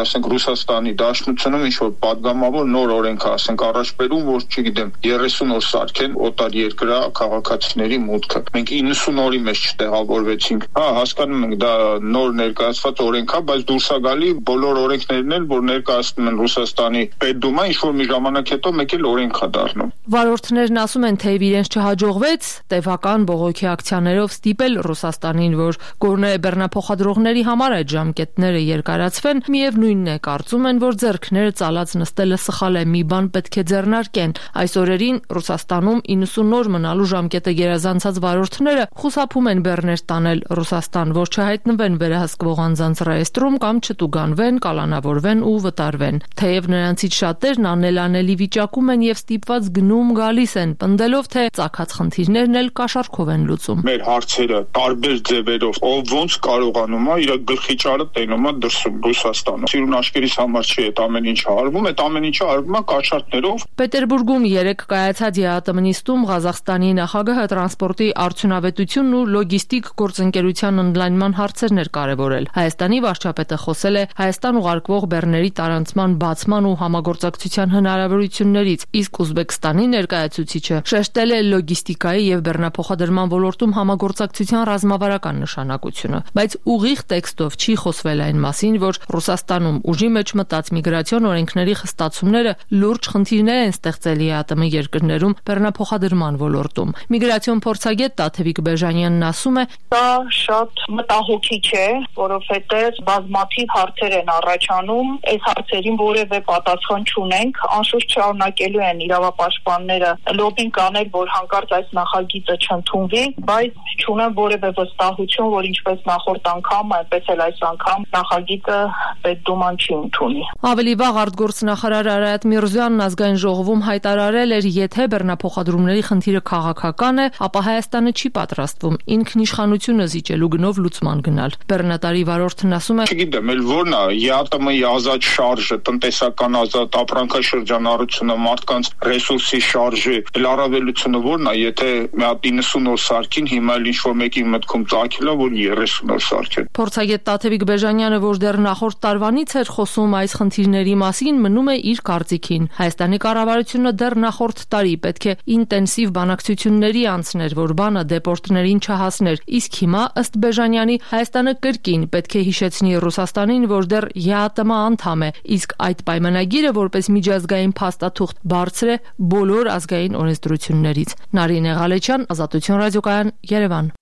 որ ասենք Ռուսաստանի Դաշնությունում ինչ որ падգամավոր նոր օրենք ասենք առաջ բերում, որ չգիտեմ 30 օր սարքեն օտար երկրա քաղաքացիների մուտքը։ Մենք 90 օրի մեջ չտեղավորվեցինք։ Հա, հասկանում ենք, դա նոր ներկայացված օրենք է, բայց դուրս է գալի բոլոր օրենքներն էլ, որ ներկայացնում են Ռուսաստանի Պետդումա, ինչ որ մի ժամանակ հետո մեկ էլ օրենք է դառնում։ Վարորդներն ասում են, թե իրենց չհաջողվեց տևական բողոքի ակցիաներով ստիպել Ռուսաստանին, որ Գորնե բեռնափոխադրողների համար այդ ժամկետները երկարացվեն, միևնույնն է, կարծում են, որ ձեռքները ծալած նստելը սխալ է, մի բան պետք է ձեռնարկեն։ Այս օրերին Ռուսաստանում 90 օր մնալու ժամկետը գերազանցած վարորդները խուսափում են բեռներ տանել Ռուսաստան, որ չհայտնվեն վերահսկվող անձանց ռեեստրում կամ չտուգանվեն, կալանավորվեն ու վտարվեն։ Թեև նրանցից շատերն անելանելի վիճակում են եւ ստիպված գնում գալիս են, պնդելով, թե ծագած խնդիրներն էլ կաշառքով են լուծում։ Մեր հարցերը տարբեր ձևերով, ով ոնց կարողանում է իր գլխի ճարը տենում է դրսում Ռուսաստանում։ Սիրուն աշկերիս համար չի այդ ամեն ինչը արվում, այդ ամեն ինչը արվում է կաշառքներով։ Պետերբուրգում երեկ կայացած ԵԱՏՄ նիստում Ղազախստանի նախագահը տրանսպորտի արդյունավետությունն ու լոգիստիկ գործընկերության ընդլայնման հարցերն էր կարևորել։ Հայաստանի վարչապետը խոսել է Հայաստան ուղարկվող բեռների տարանցման բացման ու համագործակցության հնարավորություններից, իսկ Ուզբեկստանի ներկայացուցիչը շեշտել է լոգիստիկայի եւ բեռնափոխադրման ոլորտում համագործակցության ռազմավարական նշանակությունը, բայց ուղիղ տեքստով չի խոսվել այն մասին, որ Ռուսաստանում ուժի մեջ մտած միգրացիոն օրենքների խստացումները լուրջ խնդիրներ են ստեղծել ԵԱՏՄ երկրներում բեռնափոխադրման ոլորտում։ Միգրացիոն փորձագետ Տաթևիկ Բեժանյանն ասում է, դա շատ մտահոգիչ է, որովհետև բազմաթիվ հարցեր են առաջանում, այս հարցերին որևէ պատասխան չունենք, անշուշտ շարունակելու են իրավապաշտպանները լոբին կանել, որ հանկարծ այս նախագիծը չընդունվի, բայց չունեմ որևէ վստահություն, որ ինչպես նախորդ անգամ, այնպես էլ այս անգամ նախագիծը Պետդուման չի ընդունի։ Ավելի վաղ արտգործնախարար Արայաթ Միրզոյանն ազգային ժողովում հայտարարել էր, եթե բեռնափոխադրումների խնդիրը քաղաքական է, ապա Հայաստանը չի պատրաստվում ինքնիշխանությունը զիջելու գնով լուծման գնալ։ Բեռնատարի վարորդն ասում է, չգիտեմ, էլ որն է ԵԱՏՄ-ի ազատ շարժը, տնտեսական ազատ ապրանքաշրջանառությունը, մարդկանց ռեսուրսի շարժը, առավելությունը որն է, եթե մի հատ 90 օր սարքին, հիմա էլ ինչ-որ մեկի մտքում ծագել է, որ 30 օր սարքեն։ Փորձագետ Տաթևիկ Բեժանյանը, որ դեռ նախորդ տարվանից էր խոսում այս խնդիրների մասին, մնում է իր կարծիքին։ Հայաստանի կառավարությունը դեռ նախորդ տարի պետք է ինտենսիվ բանակցությունների անցներ, որ բանը դեպորտներին չհասներ, իսկ հիմա ըստ Բեժանյանի Հայաստանը կրկին պետք է հիշեցնի Ռուսաստանին, որ դեռ ԵԱՏՄ անդամ է, իսկ այդ պայմանագիրը որպես միջազգային փաստաթուղթ բարձր է բոլոր ազգային օրենսդրություններից։ Նարինե Ղալեչյան, Ազատություն ռադիոկայան, Երևան։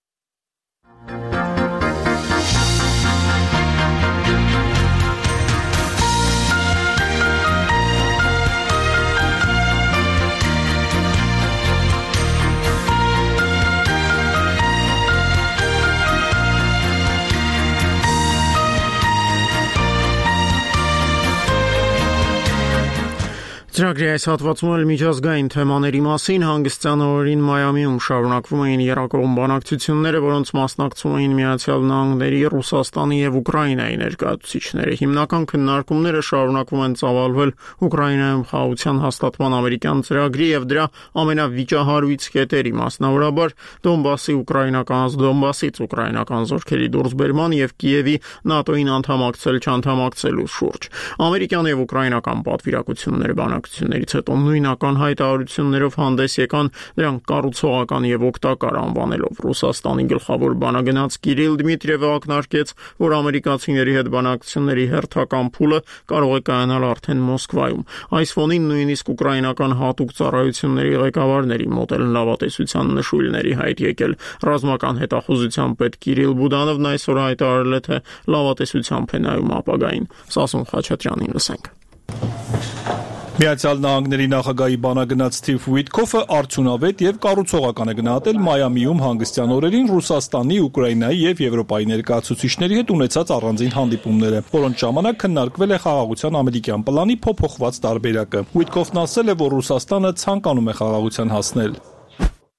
Ծրագրի այս հատվածում էլ միջազգային թեմաների մասին հանգստյան օրերին Մայամիում շարունակվում էին երկկողմ բանակցությունները, որոնց մասնակցում էին Միացյալ Նահանգների, Ռուսաստանի եւ Ուկրաինայի ներկայացուցիչները։ Հիմնական քննարկումները շարունակվում են ծավալվել Ուկրաինայում խաղաղության հաստատման ամերիկյան ծրագրի եւ դրա ամենավիճահարույց կետերի, մասնավորաբար Դոնբասից ուկրաինական զորքերի դուրսբերման եւ Կիևի ՆԱՏՕ-ին անդամակցել-չանդամակցելու շուրջ։ Ամերիկյան եւ ուկրաինական պատվիրակությունները բանակցություններից հետո նույնական հայտարարություններով հանդես եկան, դրանք կառուցողական եւ օգտակար անվանելով։ Ռուսաստանի գլխավոր բանագնաց Կիրիլ Դմիտրիևը ակնարկեց, որ ամերիկացիների հետ բանակցությունների հերթական փուլը կարող է կայանալ արդեն Մոսկվայում։ Այս ֆոնին նույնիսկ ուկրաինական հատուկ ծառայությունների ղեկավարների մոտ էլ լավատեսության նշույլների հայտ եկել։ Ռազմական հետախուզության պետ Կիրիլ Բուդանովն այսօր հայտարարել է, թե լավատեսությամբ է նայում ապագային։ Սասուն Խաչատրյանին լսենք։ Միացյալ Նահանգների նախագահի բանագնաց Սթիվ Ուիտկոֆը արդյունավետ եւ կառուցողական է գնահատել Մայամիում հանգստյան օրերին Ռուսաստանի, Ուկրաինայի եւ Եվրոպայի ներկայացուցիչների հետ ունեցած առանձին հանդիպումները, որոնց ժամանակ քննարկվել է խաղաղության ամերիկյան պլանի փոփոխված տարբերակը։ Ուիտկոֆն ասել է, որ Ռուսաստանը ցանկանում է խաղաղության հասնել։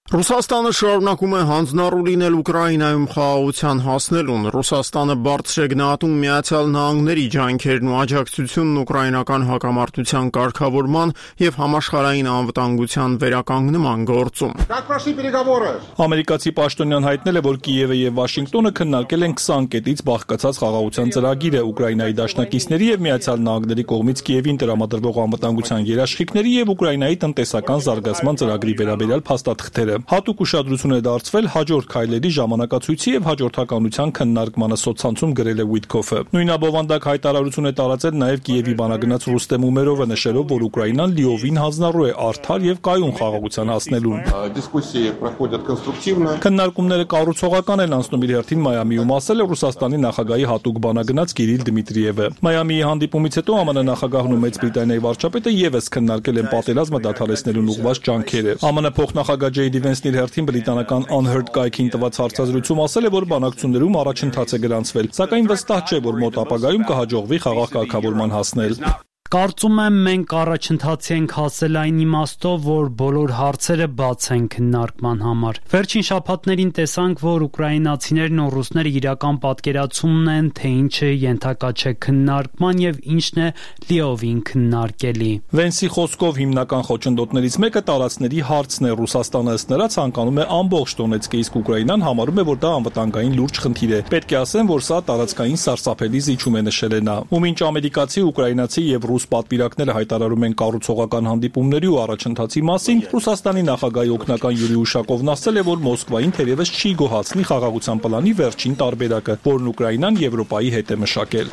Ռուսաստանը շարունակում է հանձնառու լինել Ուկրաինայում խաղաղության հասնելուն։ Ռուսաստանը բարձր է գնահատում Միացյալ Նահանգների ջանքերն ու աջակցությունն ուկրաինական հակամարտության կարգավորման եւ համաշխարհային անվտանգության վերականգնման գործում։ Ամերիկացի պաշտոնյան հայտնել է, որ Կիևը եւ Վաշինգտոնը քննարկել են 20 կետից բաղկացած խաղաղության ծրագիրը Ուկրաինայի դաշնակիցների եւ Միացյալ Նահանգների կողմից Կիևին տրամադրվող անվտանգության երաշխիքների եւ Ուկրաինայի տնտեսական զարգացման ծրագրի վերաբերյալ փաստաթղթերը։ Հատուկ ուշադրություն է դարձվել հաջորդ քայլերի ժամանակացույցի եւ հաջորդականության քննարկմանը սոցցանցում գրել է Ուիտկոֆը։ Նույնաբովանդակ հայտարարություն է տարածել նաեւ Կիևի բանագնաց Ռուստեմ Ումերովը, նշելով, որ Ուկրաինան լիովին հանձնառու է արդար եւ կայուն խաղաղության հասնելուն։ Քննարկումները կառուցողական են անցնում իր հերթին Մայամիում, ասել է Ռուսաստանի նախագահի հատուկ բանագնաց Կիրիլ Դմիտրիևը։ Մայամիի հանդիպումից հետո ԱՄՆ նախագահն ու Մեծ Բրիտանիայի վարչապետը եւս քննարկել են պատերազմը դադարեցնելուն ուղղված ջանքերը։ ԱՄՆ փոխնախագահ Ջեյդի Վենսն իր հերթին բրիտանական Unheard կայքին տված հարցազրույցում ասել է, որ բանակցություններում առաջընթաց է գրանցվել, սակայն վստահ չէ, որ մոտ ապագայում կհաջողվի խաղաղ կարգավորման հասնել։ Կարծում եմ մենք առաջընթացի ենք հասել այն իմաստով, որ բոլոր հարցերը բաց են քննարկման համար։ Վերջին շաբաթներին տեսանք, որ ուկրաինացիներն ու ռուսները իրական պատկերացումն են, թե ինչը ենթակա չէ քննարկման եւ ինչն է լիովին քննարկելի։ Վենսի խոսքով հիմնական խոչընդոտներից մեկը տարածքների հարցն է։ Ռուսաստանը ըստ նրա ցանկանում է ամբողջ Դոնեցկը, իսկ Ուկրաինան համարում է, որ դա անվտանգային լուրջ խնդիր է։ Պետք է ասեմ, որ սա տարածքային սարսափելի զիջում է, նշել է նա։ Ու մինչ ամերիկացի, ուկրաինացի եւ ռուս պատվիրակները հայտարարում են կառուցողական հանդիպումների ու առաջընթացի մասին, Ռուսաստանի նախագահի օգնական Յուրի Ուշակովն ասել է, որ Մոսկվային թերևս չի գոհացնի խաղաղության պլանի վերջին տարբերակը, որն Ուկրաինան Եվրոպայի հետ է մշակել։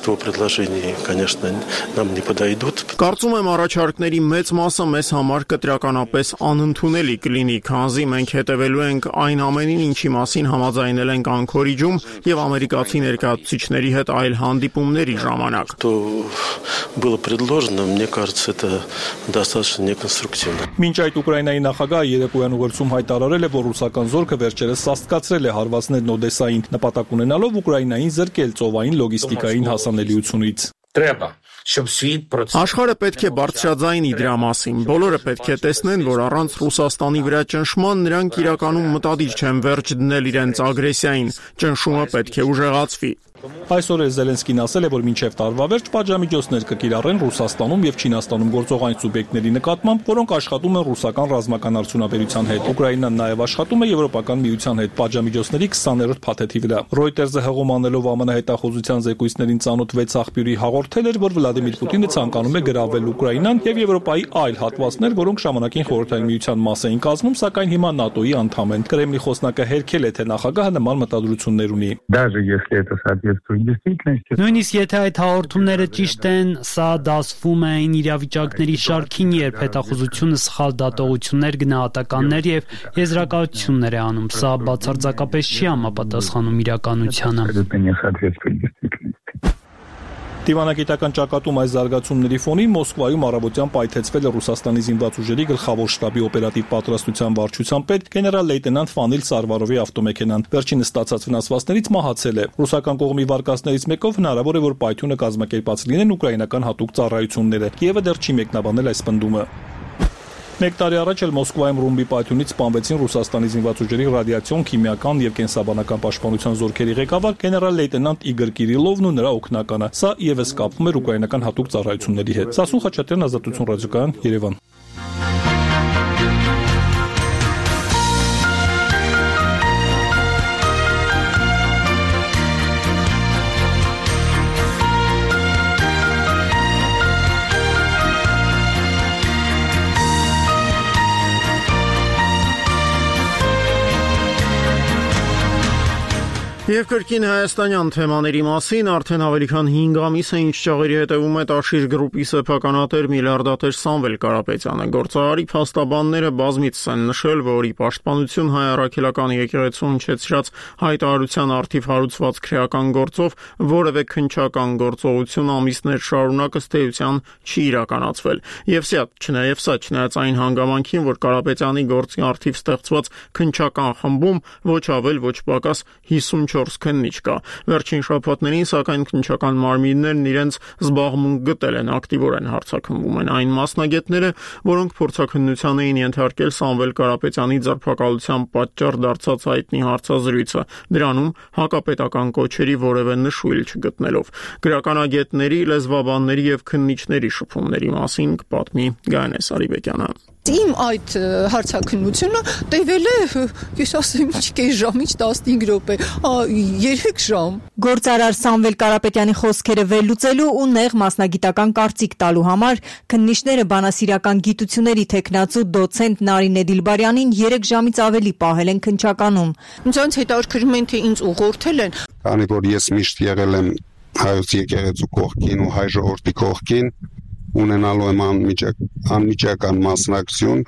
Կարծում եմ առաջարկների մեծ մասը մեզ համար կտրականապես անընդունելի կլինի, քանզի մենք հետևելու ենք այն ամենին, ինչի մասին համաձայնել ենք Անկորիջում եւ ամերիկացի ներկայացուցիչների հետ այլ հանդիպումների ժամանակ։ Было предложено, мне кажется, это достаточно неконструктивно. Մինչ այդ Ուկրաինայի նախագահը երեկոյան ուղերձում հայտարարել է, որ ռուսական զորքը վերջերս սաստկացրել է հարվածներն Օդեսային, նպատակ ունենալով Ուկրաինային զրկել ծովային լոգիստիկային հասանելիությունից։ Աշխարհը պետք է բարձրաձայնի դրա մասին։ Բոլորը պետք է տեսնեն, որ առանց Ռուսաստանի վրա ճնշման նրանք իրականում մտադիր չեն վերջ դնել իրենց ագրեսիային։ Ճնշումը պետք է ուժեղացվի։ Այսօր Զելենսկին ասել է, որ մինչև տարվա վերջ պատժամիջոցներ կկիրառեն Ռուսաստանում եւ Չինաստանում գործող այն սուբյեկտների նկատմամբ, որոնք աշխատում են ռուսական ռազմական արդյունաբերության հետ։ Ուկրաինան նաեւ աշխատում է Եվրոպական միության հետ պատժամիջոցների 20-րդ փաթեթի վրա։ Reuters-ը հղում անելով ԱՄՆ հետախուզության զեկույցներին ծանոթ 6 աղբյուրի հաղորդել էր, որ Վլադիմիր Պուտինը ցանկանում է գրավել Ուկրաինան եւ Եվրոպայի այլ հատվածներ, որոնք ժամանակին Խորհրդային միության մաս էին կազմում, սակայն հիմա ՆԱՏՕ-ի անդամ են։ Կրեմլի խոսնակը հերքել է, թե նախագահը նման մտադրություններ ունի։ Նույնիսկ եթե այդ հաղորդումները ճիշտ են, սա դասվում է այն իրավիճակների շարքին, երբ հետախուզությունը սխալ դատողություններ, գնահատականներ եւ եզրակացություններ է անում։ Սա բացարձակապես չի համապատասխանում իրականությանը։ Դիվանագիտական ճակատում այս զարգացումների ֆոնին Մոսկվայում առավոտյան պայթեցվել է Ռուսաստանի զինված ուժերի գլխավոր շտաբի օպերատիվ պատրաստության վարչության պետ գեներալ լեյտենանտ Ֆանիլ Սարվարովի ավտոմեքենան վերջինս ստացած վնասվածքներից մահացել է։ Ռուսական կողմի վարկածներից մեկով հնարավոր է, որ պայթյունը կազմակերպած լինեն ուկրաինական հատուկ ծառայությունները։ Կիևը դեռ չի մեկնաբանել այս պնդումը։ Մեկ տարի առաջ էլ Մոսկվայում ռումբի պայթյունից սպանվեցին Ռուսաստանի զինված ուժերի ռադիացիոն, քիմիական եւ կենսաբանական պաշտպանության զորքերի ղեկավար գեներալ լեյտենանտ Իգոր Կիրիլովն ու նրա օգնականը։ Սա եւս կապվում էր ուկրաինական հատուկ ծառայությունների հետ։ Սասուն Խաչատրյան, Ազատություն ռադիոկայան, Երևան։ Եվ կրկին հայաստանյան թեմաների մասին արդեն ավելի քան 5 ամիս է ինչ ճաղերի հետևում է Տաշիր գրուպի սեփականատեր միլիարդատեր Սամվել Կարապետյանը։ Գործարարի փաստաբանները բազմիցս են նշել, որ ի պաշտպանություն հայ առաքելական եկեղեցուն հնչեցրած հայտարարության արդիվ հարուցված քրեական գործով որևէ քննչական գործողություն ամիսներ շարունակ ըստ էության չի իրականացվել։ Եվ չնայած այն հանգամանքին, որ Կարապետյանի գործի արդիվ ստեղծված քննչական խմբում ոչ ավել ոչ պակաս 50 4 քննիչ կա։ Վերջին շաբաթներին սակայն քննչական մարմիններն իրենց զբաղմունք գտել են, ակտիվորեն հարձակվում են այն մասնագետները, որոնք փորձաքննության էին ենթարկել Սամվել Կարապետյանի ձերբակալության պատճառ դարձած հայտնի հարցազրույցը, դրանում հակապետական կոչերի որևէ նշույլ չգտնելով։ Գրականագետների, լեզվաբանների եւ քննիչների շփումների մասին կպատմի Գայանե Սարիբեկյանը։ Իմ այդ հարցաքննությունը տևել է, ես ասեմ, կես ժամից 15 րոպե, 3 ժամ։ Գործարար Սամվել Կարապետյանի խոսքերը վերլուծելու ու նեղ մասնագիտական կարծիք տալու համար քննիչները բանասիրական գիտությունների թեկնածու դոցենտ Նարինե Դիլբարյանին 3 ժամից ավելի պահել են քննչականում։ Ինձ հետաքրքրում են, թե ինձ ուղղորդել են։ Քանի որ ես միշտ եղել եմ հայոց եկեղեցու կողքին ու հայ ժողովրդի կողքին, ունենալու եմ անմիջական մասնակցություն,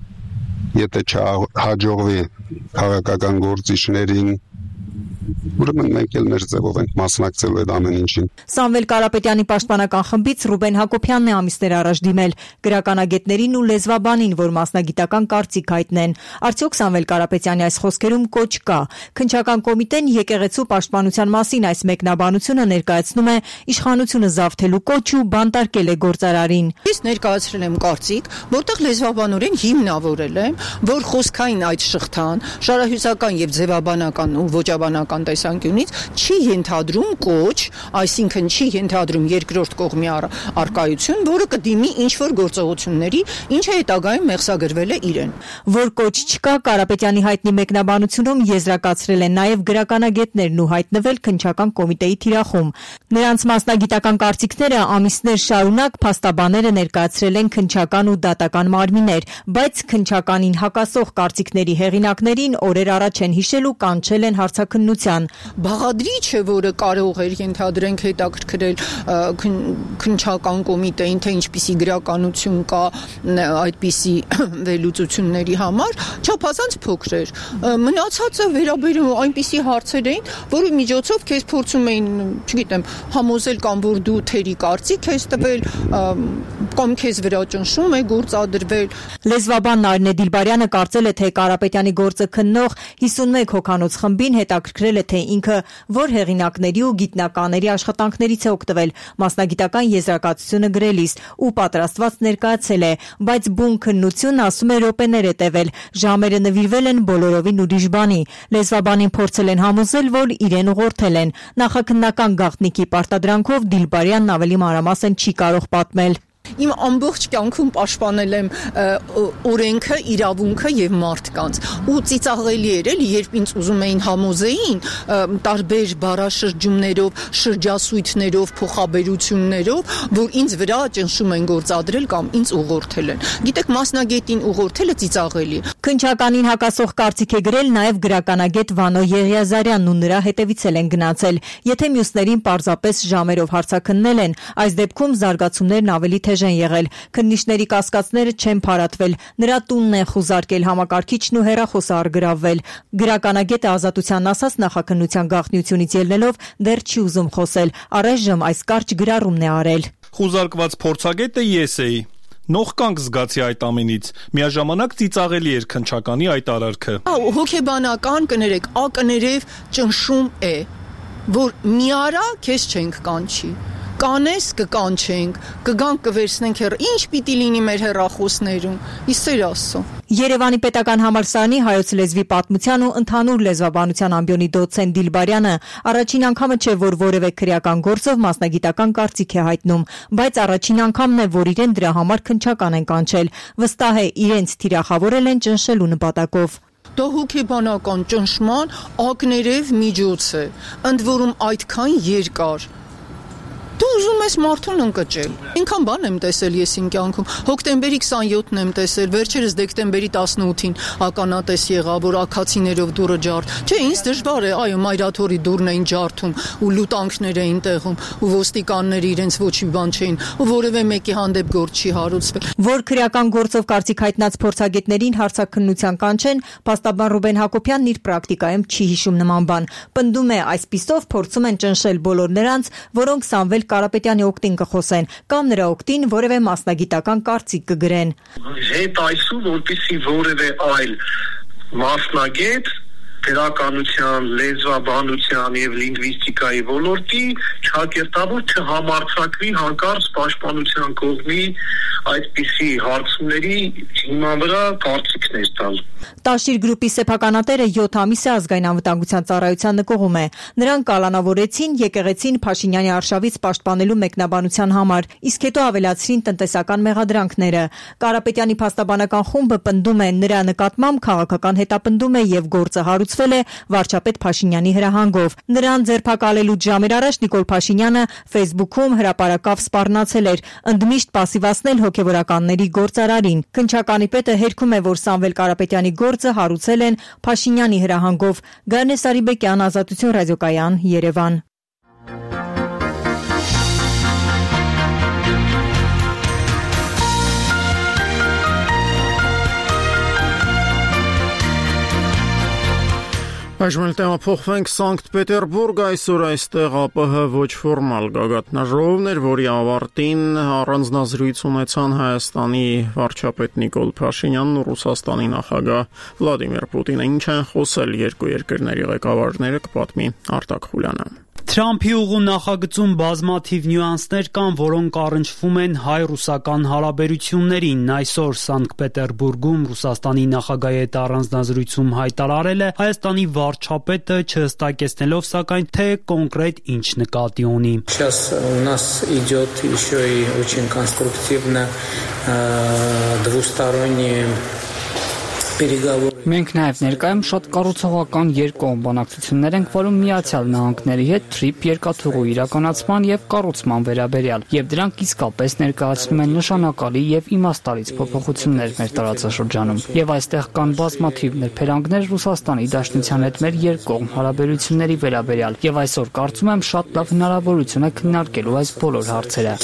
եթե չհաջողվի քաղաքական գործիչներին, ուրեմն մենք էլ մեր ձևով ենք մասնակցելու այդ ամեն ինչին։ Սամվել Կարապետյանի պաշտպանական խմբից Ռուբեն Հակոբյանն է ամիսներ առաջ դիմել գրականագետներին ու լեզվաբանին, որ մասնագիտական կարծիք հայտնեն։ Արդյոք Սամվել Կարապետյանի այս խոսքերում կոչ կա։ Քննչական կոմիտեն եկեղեցու պաշտպանության մասին այս մեկնաբանությունը ներկայացնում է իշխանությունը զավթելու կոչ ու բանտարկել է գործարարին։ Ես ներկայացրել եմ կարծիք, որտեղ լեզվաբանորեն հիմնավորել եմ, որ խոսքային այդ շղթան շարահյուսական եւ ձևաբանական ու ոճաբանական տեսանկյունից չի ենթադրում կոչ, այսինքն չի ենթադրում երկրորդ կողմի արկայություն, որը կդիմի ինչ-որ գործողությունների, ինչը հետագայում մեղսագրվել է իրեն։ Որ կոչ չկա, Կարապետյանի հայտնի մեկնաբանությունում եզրակացրել են նաև գրականագետներն ու հայտնվել քննչական կոմիտեի թիրախում։ Նրանց մասնագիտական կարծիքները ամիսներ շարունակ փաստաբանները ներկայացրել են քննչական ու դատական մարմիններ, բայց քննչականին հակասող կարծիքների հեղինակներին օրեր առաջ են հիշել ու կանչել են հարցաքննության։ Բաղադրիչը, որը կարող էր ենթադրենք հետաքրքրել քննչական կոմիտեին, թե ինչպիսի գրականություն կա այդպիսի վերլուծությունների համար, չափազանց փոքր էր։ Մնացածը վերաբերում այնպիսի հարցեր էին, որի միջոցով քեզ փորձում էին, չգիտեմ, համոզել կամ որ դու թերի կարծիք ես տվել, կամ քեզ վրա ճնշում է գործադրվել։ Լեզվաբան Նարինե Դիլբարյանը կարծել է, թե Կարապետյանի գործը քննող 51 հոգանոց խմբին հետաքրքրել է, թե ինքը որ հեղինակների ու գիտնականների աշխատանքներից է օգտվել մասնագիտական եզրակացությունը գրելիս ու պատրաստված ներկայացել է, բայց բուն քննությունն ասում է րոպեներ է տևել, ժամերը նվիրվել են բոլորովին ուրիշ բանի։ Լեզվաբանին փորձել են համոզել, որ իրեն ուղղորդել են։ Նախաքննական գաղտնիքի պարտադրանքով Դիլբարյանն ավելի մանրամասն չի կարող պատմել։ Իմ ամբողջ կյանքում պաշտպանել եմ օրենքը, իրավունքը եւ մարդկանց։ Ու ծիծաղելի էր էլի, երբ ինձ ուզում էին համոզեին տարբեր բառաշրջումներով, շրջասույթներով, փոխաբերություններով, որ ինձ վրա ճնշում են գործադրել կամ ինձ ուղղորդել են։ Գիտեք, մասնագետին ուղղորդելը ծիծաղելի։ Քննչականին հակասող կարծիք է գրել նաև գրականագետ Վանո Եղիազարյանն ու նրա հետևից են գնացել։ Եթե մյուսներին պարզապես ժամերով հարցաքննել են, այս դեպքում զարգացումներն ավելի թեժ են եղել։ Քննիչների կասկածները չեն փարատվել։ Նրա տունն են խուզարկել, համակարգիչն ու հեռախոսը առգրավվել։ Գրականագետը Ազատությանն ասաց նախաքննության գաղտնիությունից ելնելով դեռ չի ուզում խոսել։ Առայժմ այս կարճ գրառումն է արել։ Խուզարկված փորձագետը ես էի։ Նողկանք զգացի այդ ամենից։ Միաժամանակ ծիծաղելի էր քննչականի այդ արարքը։ Հոգեբանական կներեք, ակներև ճնշում է, որ մի արա քեզ չենք կանչի։ Կանես կկանչենք, կգանք կվերցնենք ինչ պիտի լինի մեր հեռախոսներում։ Իսեր ասո։ Երևանի պետական համալսարանի հայոց լեզվի պատմության ու ընդհանուր լեզվաբանության ամբիոնի դոցենտ Դիլբարյանը առաջին անգամը չէ, որ որևէ քրեական գործով մասնագիտական կարծիք է հայտնում, բայց առաջին անգամն է, որ իրեն դրա համար քննչական են կանչել։ Վստահ է, իրենց թիրախավորել են ճնշելու նպատակով։ Դա հոգեբանական ճնշման ակներև միջոց է, ընդ որում այդքան երկար։ Դու ուզում ես մարդուն ընկճել։ Ինքան բան եմ տեսել ես իմ կյանքում։ Հոկտեմբերի 27-ն եմ տեսել, վերջերս դեկտեմբերի 18-ին ականատես եղա, որ աքացիներով դուրը ջարդ։ Չէ, ինձ դժվար է, այո, մայրաթորի դուրն էին ջարդում ու լուտանքներ էին տեղում, ու ոստիկանները իրենց ոչի բան չէին, ու որևէ մեկի հանդեպ գործ չի հարուցվել։ Որ քրեական գործով կարծիք հայտնած փորձագետներին հարցաքննության կանչեն, փաստաբան Ռուբեն Հակոբյանն իր պրակտիկայում չի հիշում նման բան։ Պնդում է, այսպիսով փորձում են ճնշել բոլոր նրանց, որոնք Սամվել Կարապետյանի օգտին կխոսեն կամ նրա օգտին որևէ մասնագիտական կարծիք կգրեն։ Հետ այսու, որպեսզի որևէ այլ մասնագետ գրականության, լեզվաբանության եւ լինգվիստիկայի ոլորտի ճակերտավոր չհամարձակվի հանկարծ պաշտպանության կողմի այդպիսի հարցումների հիման վրա կարծիքներ տալ։ Տաշիր գրուպի սեփականատերը 7 ամիս է ազգային անվտանգության ծառայության նկողում է։ Նրան կալանավորեցին եկեղեցին Փաշինյանի արշավից պաշտպանելու մեկնաբանության համար, իսկ հետո ավելացրին տնտեսական մեղադրանքները։ Կարապետյանի փաստաբանական խումբը պնդում է նրա նկատմամբ քաղաքական հետապնդում է եւ գործը հարուցվել է վարչապետ Փաշինյանի հրահանգով։ Նրան ձերբակալելուց ժամեր առաջ Նիկոլ Փաշինյանը Facebook-ում հրապարակավ սպառնացել էր ընդմիշտ պասիվացնել հոգեվորականների գործարարին։ Քննչականի պետը հերքում է, որ Սամվել Կարապետյանի գործը հարուցել են Փաշինյանի հրահանգով։ Գարնե Սարիբեկյան, Ազատություն ռադիոկայան, Երևան։ Այժմ տեղափոխվենք Սանկտ Պետերբուրգ, այսօր այստեղ ԱՊՀ ոչ ֆորմալ գագաթնաժողովներ, որի ավարտին առանձնազրույց ունեցան Հայաստանի վարչապետ Նիկոլ Փաշինյանն ու Ռուսաստանի նախագահ Վլադիմիր Պուտինը։ Ինչ են խոսել երկու երկրների ղեկավարները, կպատմի Արտակ Խուլյանը։ Թրամփի ուղու նախագծում բազմաթիվ նյուանսներ կան, որոնք առնչվում են հայ-ռուսական հարաբերություններին։ Այսօր Սանկտ Պետերբուրգում Ռուսաստանի նախագահի հետ առանձնազրույցում հայտարարել է Հայաստանի վարչապետը, չհստակեցնելով սակայն թե կոնկրետ ինչ նկատի ունի։ Сейчас у нас идет еще и очень конструктивно двусторонние Մենք նաև ներկայում շատ կառուցողական երկկողմ բանակցություններ ենք վարում Միացյալ Նահանգների հետ թրիփ երկաթուղու իրականացման եւ կառուցման վերաբերյալ, եւ դրանք իսկապես ներկայացնում են նշանակալի եւ իմաստալից փոփոխություններ մեր տարածաշրջանում։ Եվ այստեղ կան բազմաթիվ նրբերանգներ Ռուսաստանի Դաշնության հետ մեր երկկողմ հարաբերությունների վերաբերյալ, եւ այսօր կարծում եմ շատ լավ հնարավորություն է քննարկելու այս բոլոր հարցերը։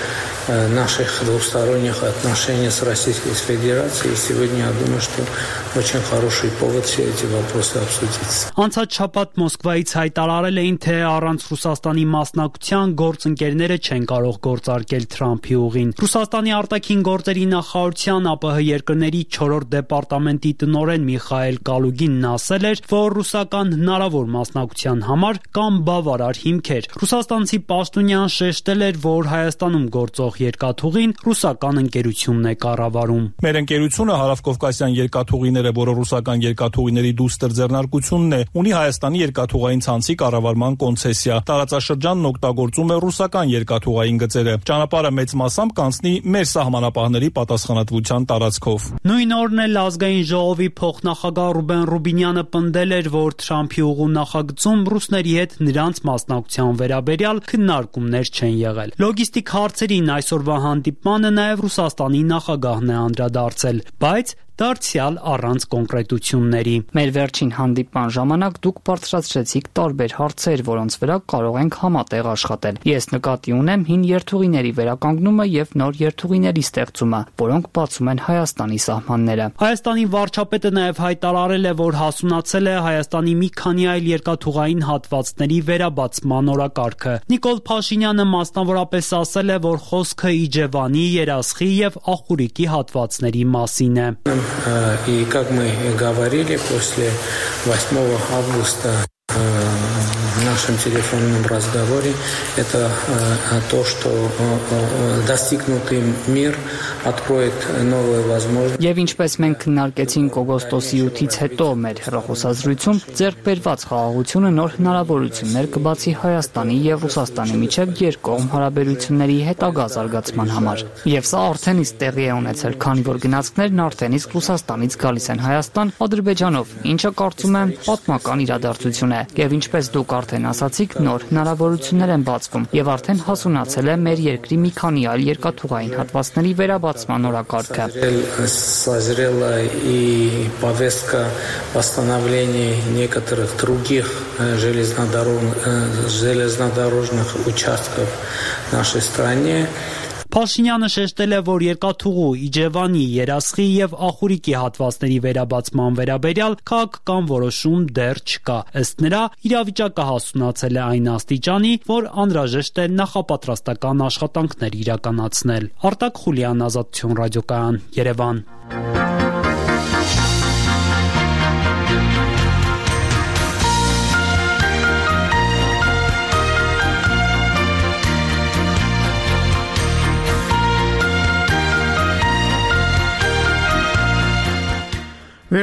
Наших двусторонних отношений с Российской Федерацией. Сегодня я думаю, что очень хороший повод все эти вопросы обсудить. Անցած շաբաթ Մոսկվայից հայտարարել էին, թե առանց Ռուսաստանի մասնակցության գործընկերները չեն կարող գործարկել Թրամփի ուղին։ Ռուսաստանի արտաքին գործերի նախարարության ԱՊՀ երկրների 4-րդ դեպարտամենտի տնօրեն Միխայել Կալուգինն ասել էր, որ ռուսական հնարավոր մասնակցության համար կան բավարար հիմքեր։ Ռուսաստանցի պաշտոնյան շեշտել էր, որ Հայաստանում գործող երկաթուղին ռուսական ընկերությունն է կառավարում։ Մեր ընկերությունը Հարավկովկասյան երկաթուղիները, որը ռուսական երկաթուղիների դուստր ձեռնարկությունն է, ունի Հայաստանի երկաթուղային ցանցի կառավարման կոնցեսիա։ Տարածաշրջանն օգտագործում է ռուսական երկաթուղային գծերը։ Ճանապարհը մեծ մասամբ կանցնի մեր սահմանապահների պատասխանատվության տարածքով։ Նույն օրն էլ ազգային ժողովի փոխնախագահ Ռուբեն Ռուբինյանը պնդել էր, որ Թրամփի ուղու նախագծում ռուսների հետ նրանց մասնակցության վերաբերյալ քննարկումներ չեն եղել։ Լոգիստիկ հարցերին այսօրվա հանդիպմանը նաև Ռուսաստանի նախագահն է անդրադարձել, բայց դարձյալ առանց կոնկրետությունների։ Մեր վերջին հանդիպման ժամանակ դուք բարձրացրեցիք տարբեր հարցեր, որոնց վրա կարող ենք համատեղ աշխատել։ Ես նկատի ունեմ հին երթուղիների վերականգնումը եւ նոր երթուղիների ստեղծումը, որոնք բացում են Հայաստանի սահմանները։ Հայաստանի վարչապետը նաև հայտարարել է, որ հասունացել է Հայաստանի մի քանի այլ երկաթուղային հատվածների վերաբացման օրակարգը։ Նիկոլ Փաշինյանը մասնավորապես ասել է, որ խոսքը Իջևանի, Երասխի եւ Ախուրիկի հատվածների մասին է։ И как мы говорили, после 8 августа в нашем телефонном разговоре, это то, что достигнутый мир откроет новые возможности. Եվ ինչպես մենք քննարկեցինք օգոստոսի 8-ից հետո մեր հեռախոսազրույցում, ձեռք բերված խաղաղությունը նոր հնարավորություններ կբացի Հայաստանի եւ Ռուսաստանի միջև երկկողմ հարաբերությունների հետագա զարգացման համար։ Եվ սա արդեն իսկ տեղի է ունեցել, քանի որ գնացքներն արդեն իսկ Ռուսաստանից գալիս են Հայաստան Ադրբեջանով, ինչը կարծում եմ պատմական իրադարձություն է։ Եվ ինչպես դուք արդեն ասացիք, նոր հնարավորություններ են բացվում եւ արդեն հասունացել է մեր երկրի մի քանի այլ երկաթուղային հատվածների վերաբացման օրակարգը։ Созрела и повестка восстановления некоторых других железнодорожных участков в нашей стране. Փաշինյանը շեշտել է, որ երկաթուղու Իջևանի, Երասխի եւ Ախուրիկի հատվածների վերաբացման վերաբերյալ քաղաքական որոշում դեռ չկա։ Ըստ նրա, իրավիճակը հասունացել է այն աստիճանի, որ անհրաժեշտ է նախապատրաստական աշխատանքներ իրականացնել։ Արտակ Խուլյան, Ազատություն ռադիոկայան, Երևան։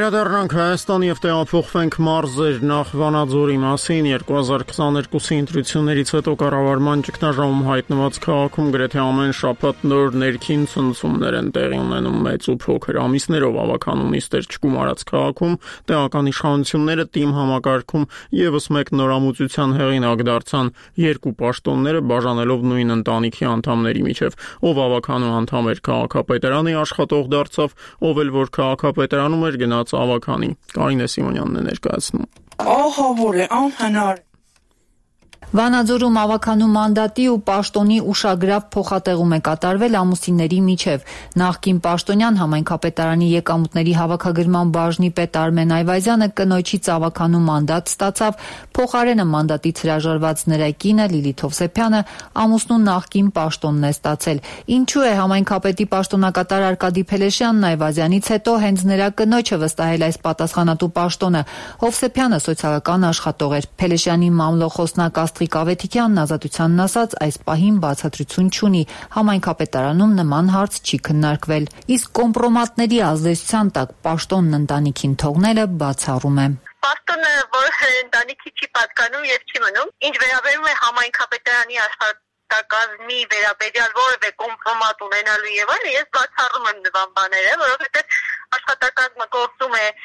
Վերադառնանք Հայաստան եւ տեղափոխվենք մարզեր նախ Վանաձորի մասին 2022-ի ընտրություններից հետո կառավարման ճգնաժամում հայտնված քաղաքում գրեթե ամեն շաբաթ նոր ներքին ցնցումներ են տեղի ունենում մեծ ու փոքր ամիսներով ավականու նիստեր չկումարած քաղաքում տեղական իշխանությունները թիմ համակարգում եւս մեկ նորամուծության հեղինակ դարձան երկու պաշտոնները բաժանելով նույն ընտանիքի անդամների միջև ով ավականու անդամ էր քաղաքապետարանի աշխատող դարձավ ով էլ որ քաղաքապետարանում էր գնաց ավականի Կարինե Սիմոնյանն է ներկայացնում Ահա որ է անհնար Վանաձորում ավականու մանդատի ու պաշտոնի ուշագրավ փոխատեղում է կատարվել ամուսինների միջև։ Նախկին պաշտոնյան համայնքապետարանի եկամուտների հավաքագրման բաժնի պետ Արմեն Այվազյանը կնոջից ավականու մանդատ ստացավ, փոխարենը մանդատից հրաժարված նրա կինը Լիլիթ Հովսեփյանը ամուսնու նախկին պաշտոնն է ստացել։ Ինչու է համայնքապետի պաշտոնակատար Արկադի Փելեշյանն Այվազյանից հետո հենց նրա կնոջը վստահել այս պատասխանատու պաշտոնը։ Հովսեփյանը սոցիալական աշխատող էր։ Փելեշյանի մամլոխոսնակ Աստղիկ Ավետիքյանն ազատությանն ասաց այս պահին բացատրություն չունի, համայնքապետարանում նման հարց չի քննարկվել։ Իսկ կոմպրոմատների ազդեցության տակ պաշտոնն ընտանիքին թողնելը բացառում է։ Պաշտոնը, որ ընտանիքի չի պատկանում եւ չի մնում, ինչ վերաբերում է համայնքապետարանի աշխատակազմի վերաբերյալ որևէ կոմպրոմատ ունենալու եւ այլն, ես բացառում եմ նման բաները, որովհետեւ աշխատակազմը գործում է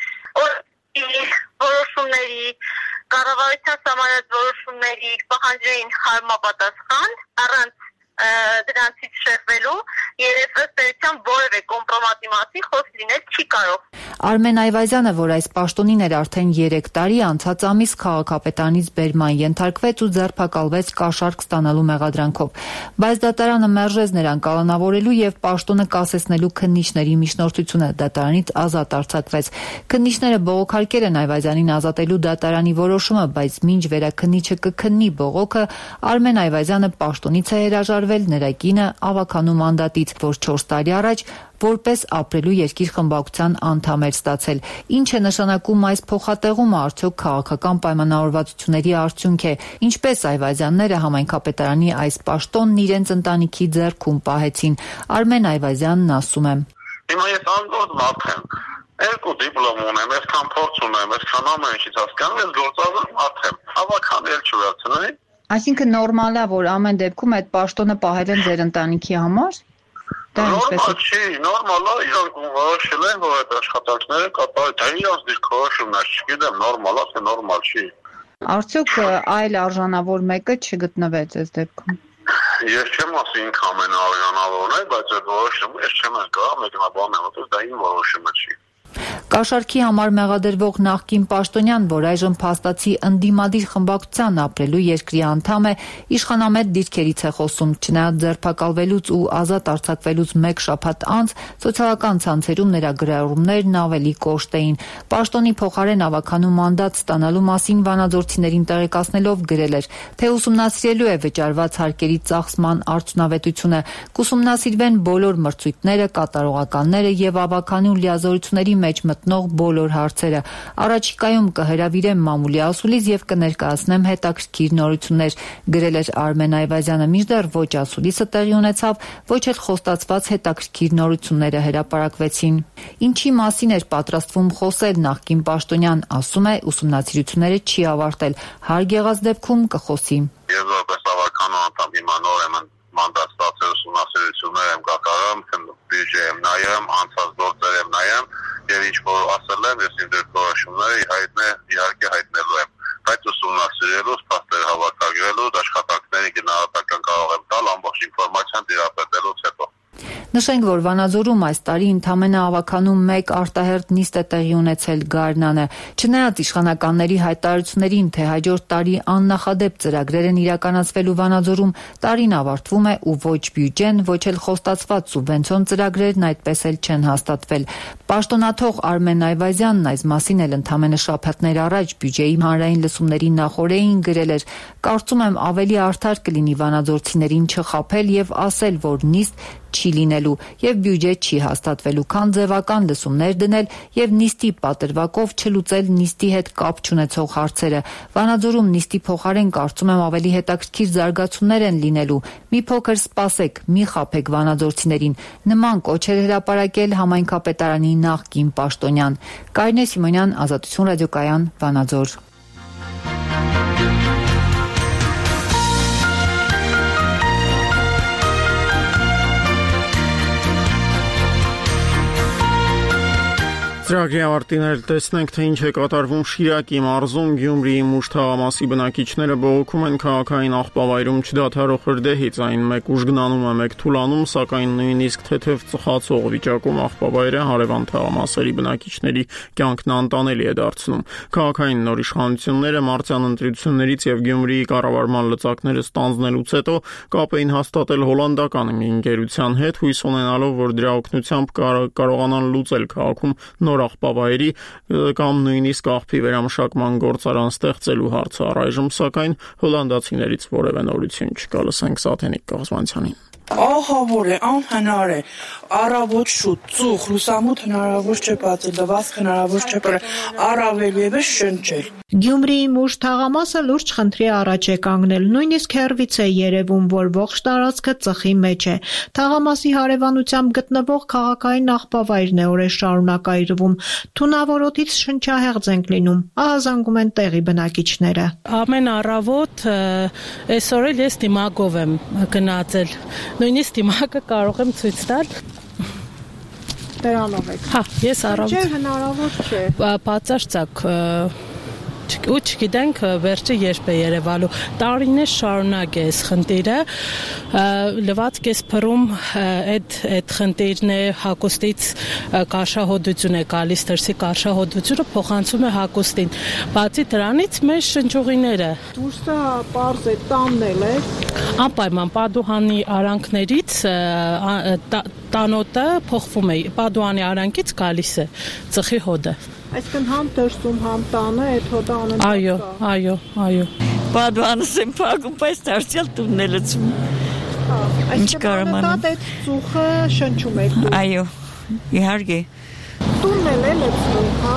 որոշումների կառավարության համարած որոշումների պահանջներին համապատասխան առանց դրանցից շեղվելու եւ ըստ էության որևէ կոմպրոմատի մասին խոսք լինել չի կարող։ Արմեն Այվազյանը, որ այս պաշտոնին էր արդեն 3 տարի, անցած ամիս քաղաքապետարանից բերման ենթարկվեց ու ձերբակալվեց կաշառք ստանալու մեղադրանքով։ Բայց դատարանը մերժեց նրան կալանավորելու եւ պաշտոնը կասեցնելու քննիչների միջնորդությունը դատարանից ազատ արձակվեց։ Քննիչները բողոքարկել են Այվազյանին ազատելու դատարանի որոշումը, բայց մինչ վերաքննիչը կքննի բողոքը, Արմեն Այվազյանը պաշտոնից է հրաժարվել, նրա կինը ավականու մանդատից, որ 4 տարի առաջ որպես ապրելու երկիր խմբակցության անդամ էր ստացել։ Ինչ է նշանակում այս փոխատեղումը, արդյոք քաղաքական պայմանավորվածությունների արդյունք է։ Ինչպես Այվազյանները համայնքապետարանի այս պաշտոնն իրենց ընտանիքի ձեռքում պահեցին։ Արմեն Այվազյանն ասում է. Հիմա ես անդորդ մարդ եմ։ Երկու դիպլոմ ունեմ, այսքան փորձ ունեմ, այսքան ամեն ինչից հասկանում, ես գործազուրկ մարդ եմ։ Ավական էլ չվերցնեի։ Այսինքն նորմալ է, որ ամեն դեպքում այդ պաշտոնը պահել են ձեր ընտանիքի համար։ Նորմալ չի, նորմալ է, իրանք որոշել են, որ այդ աշխատանքները կատարել, դա իրանց դիրքորոշումն է, չգիտեմ, նորմալ է, թե նորմալ չի։ Արդյոք այլ արժանավոր մեկը չգտնվեց այս դեպքում։ Ես չեմ ասի ինքը ամենաարժանավորն է, բայց այդ որոշումը ես չեմ եկա, մեկնաբան եմ, որտեղ դա իմ որոշումը չի։ Կաշառքի համար մեղադրվող նախկին պաշտոնյան, որ այժմ փաստացի ընդդիմադիր խմբակցության ապրելու երկրի անդամ է, իշխանամետ դիրքերից է խոսում, չնայած ձերբակալվելուց ու ազատ արձակվելուց 1 շաբաթ անց սոցիալական ցանցերում նրա գրառումներն ավելի կոշտ էին։ Պաշտոնի փոխարեն ավականու մանդատ ստանալու մասին վանաձորցիներին տեղեկացնելով գրել էր, թե ուսումնասիրելու է վճարված հարկերի ծախսման արդյունավետությունը, կուսումնասիրվեն բոլոր մրցույթները, կատարողականները եւ ավականու լիազորությունների մեջ մտնող բոլոր հարցերը։ Առաջիկայում կհրավիրեմ մամուլի ասուլիս եւ կներկայացնեմ հետաքրքիր նորություններ, գրել էր Արմեն Այվազյանը, մինչդեռ ոչ ասուլիսը տեղի ունեցավ, ոչ էլ խոստացված հետաքրքիր նորությունները հրապարակվեցին։ Ինչի մասին էր պատրաստվում խոսել նախկին պաշտոնյան, ասում է, ուսումնասիրությունները չի ավարտել, հարկ եղած դեպքում կխոսի։ Ես որպես ավականու անդամ հիմա նոր եմ մանդատ ստացել ուսումնասիրություններ եմ կատարում, բյուջե եմ նայում, անցած գործեր եմ նայում եւ ինչ որ ասել եմ, ես իմ դերքորոշումները իհարկե հայտնելու եմ, բայց ուսումնասիրելուց, փաստեր հավաքագրելուց, աշխատանքների գնահատական կարող եմ տալ ամբողջ ինֆորմացիան տիրապետելուց հետո։ Նշենք, որ Վանաձորում այս տարի ընդամենը ավականում 1 արտահերթ նիստ է տեղի ունեցել Գարնանը։ Չնայած իշխանականների հայտարարություններին, թե հաջորդ տարի աննախադեպ ծրագրեր են իրականացվելու Վանաձորում, տարին ավարտվում է ու ոչ բյուջեն, ոչ էլ խոստացված սուբվենցիոն ծրագրերն այդպես էլ չեն հաստատվել։ Պաշտոնաթող Արմեն Այվազյանն այս մասին էլ ընդամենը շաբաթներ առաջ բյուջեի հանրային լսումների նախօրեին գրել էր. «Կարծում եմ ավելի արդար կլինի վանաձորցիներին չխաբել եւ ասել, որ նիստ չի լինելու եւ բյուջե չի հաստատվելու, քան ձևական լսումներ դնել եւ նիստի պատրվակով չլուծել նիստի հետ կապ չունեցող հարցերը։ Վանաձորում նիստի փոխարեն կարծում եմ ավելի հետաքրքիր զարգացումներ են լինելու։ Մի փոքր սպասեք, մի խաբեք վանաձորցիներին։ Նման կոչեր հրապարակել համայնքապետարանի նախկին պաշտոնյան։ Կարինե Սիմոնյան, Ազատություն ռադիոկայան, Վանաձոր։ Ծրագրի ավարտին տեսնենք, թե ինչ է կատարվում Շիրակի մարզում։ Գյումրիի Մուշ թաղամասի բնակիչները բողոքում են քաղաքային աղբավայրում չդադարող հրդեհից, այն մեկ ուժգնանում է, մեկ թուլանում, սակայն նույնիսկ թեթև ծխացող վիճակում աղբավայրը հարևան թաղամասերի բնակիչների կյանքն անտանելի է դարձնում։ Քաղաքային նոր իշխանությունները մարտյան ընտրություններից եւ Գյումրիի կառավարման լծակները ստանձնելուց հետո կապ էին հաստատել հոլանդական մի ընկերության հետ, հույս ունենալով, որ դրա օգնությամբ կարողանան լուծել քաղաքում նոր աղբավայրի կամ նույնիսկ աղբի վերամշակման գործարան ստեղծելու հարցը։ Առայժմ սակայն հոլանդացիներից որևէ նորություն չկա, լսենք Սաթենիկ Կաղզմանցյանին։ Ահա որ է, անհնար է, առավոտ շուտ, ծուխ, լուսամուտ հնարավոր չէ բացել, լվացք հնարավոր չէ առավել ևս շնչել։ Գյումրիի Մուշ թաղամասը լուրջ խնդրի առաջ է կանգնել, նույնիսկ հեռվից է երևում, որ ողջ տարածքը ծխի մեջ է։ Թաղամասի հարևանությամբ գտնվող քաղաքային աղբավայրն է օրեր շարունակ այրվում, թունավորոտից շնչահեղձ ենք լինում, ահազանգում են տեղի բնակիչները։ Ամեն առավոտ այսօր էլ ես դիմակով եմ գնացել, նույնիսկ դիմակը կարող եմ ցույց տալ։ Դրանով եք։ Հա, ես առավոտ։ Չէ, հնարավոր չէ։ Բացարձակ ու չգիտենք վերջը երբ է երևալու։ Տարիներ շարունակ է այս խնդիրը, լվացք ես փռում, այդ խնդիրն է, հագուստից կարշահոդություն է գալիս, դրսի կարշահոդությունը փոխանցում է հագուստին։ Բացի դրանից մեր շնչուղիները։ Դուրսը պարզ է, տաննել է։ Անպայման Պադուհանի արանքներից տանոտը փոխվում է, Պադուհանի արանքից գալիս է ծխի հոդը։ Այսինքն համ դրսում, համ տանը այդ հոդը անեն։ Այո։ Պադուանս եմ փակում, բայց դարձյալ տունն է լցում։ Ինչ կարամ անեմ։ Այդ ծուխը շնչում է։ Այո, իհարկե։ Տունն է լցում, հա։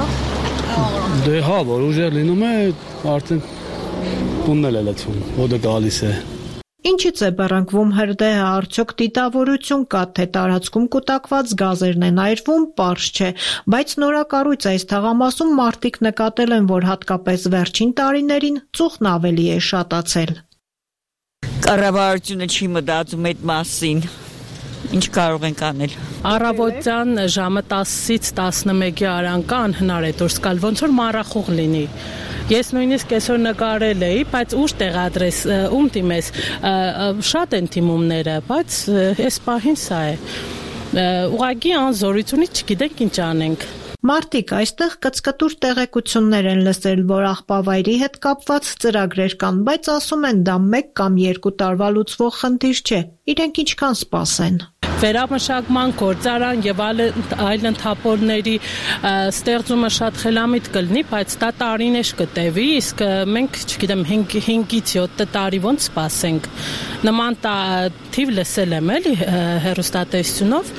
Դե հա, որ ուժեր լինում է, արդեն տունն է լցում, հոդը գալիս է։ Ինչից է բռնկվում հրդեհը, արդյոք դիտավորություն կա, թե տարածքում կուտակված գազերն են այրվում, պարզ չէ, բայց նորակառույց այս թաղամասում մարդիկ նկատել են, որ հատկապես վերջին տարիներին ծուխն ավելի է շատացել։ Կառավարությունը չի մտածում այդ մասին։ Ինչ կարող ենք անել։ Առավոտյան ժամը 10-ից 11-ի արանքը անհնար է դուրս գալ, ոնց որ մառախուղ լինի։ Ես նույնիսկ այսօր նկարել էի, բայց ուր տեղադրես, ում դիմես, շատ են դիմումները, բայց այս պահին սա է։ Ուղղակի անզորությունից չգիտենք ինչ անենք։ Մարդիկ այստեղ կծկտուր տեղեկություններ են լսել, որ աղբավայրի հետ կապված ծրագրեր կան, բայց ասում են դա 1 կամ 2 տարվա լուծվող խնդիր չէ, իրենք ինչքան սպասեն։ Վերամշակման գործարան եւ այլ ընթապոլների ստեղծումը շատ խելամիտ կլինի, բայց դա տարիներ կտևի, իսկ մենք, չգիտեմ, 5-ից 7 տարի ոնց սպասենք։ Նման թիվ լսել եմ էլի հեռուստատեսությունով,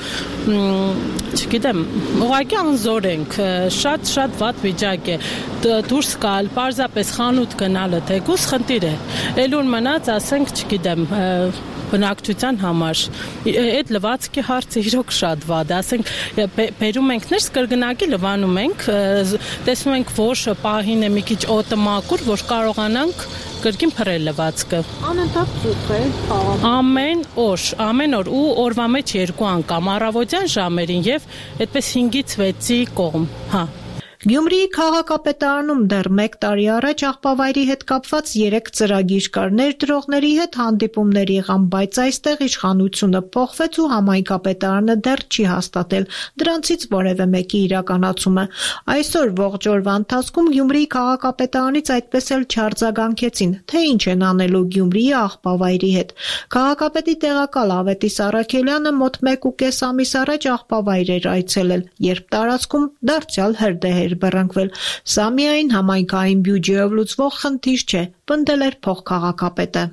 չգիտեմ, ուղղակի անզոր ենք, շատ վատ վիճակ է, դուրս գալ, պարզապես խանութ գնալը թեկուզ խնդիր է, ելուն մնաց, ասենք, չգիտեմ, բնակչության համար, այդ լվացքի հարցը իրոք շատ վատ է, ասենք, բերում ենք ներս կրկնակի լվանում ենք, տեսնում ենք, որ պահին է մի քիչ օդը մաքուր, որ կարողանանք կրկին փռել լվացքը։ Անընդհատ ծուխ է, ամեն օր ու օրվա մեջ 2 անգամ, առավոտյան ժամերին եւ այդպես 5-ից 6-ի կողմ, հա։ Գյումրիի քաղաքապետարանում դեռ 1 տարի առաջ աղբավայրի հետ կապված 3 ծրագիր կար, ներդրողների հետ հանդիպումներ եղան, բայց այստեղ իշխանությունը փոխվեց ու համայնքապետարանը դեռ չի հաստատել դրանցից որևէ մեկի իրականացումը։ Այսօր ողջ օրվա ընթացքում Գյումրիի քաղաքապետարանից այդպես էլ չարձագանքեցին, թե ինչ են անելու Գյումրիի աղբավայրի հետ։ Քաղաքապետի տեղակալ Ավետիս Առաքելյանը մոտ 1.5 ամիս առաջ աղբավայր էր այցելել, երբ տարածքում դարձյալ հրդեհ բռնկվել։ Սա միայն համայնքային բյուջեով լուծվող խնդիր չէ, պնդել էր փոխքաղաքապետը։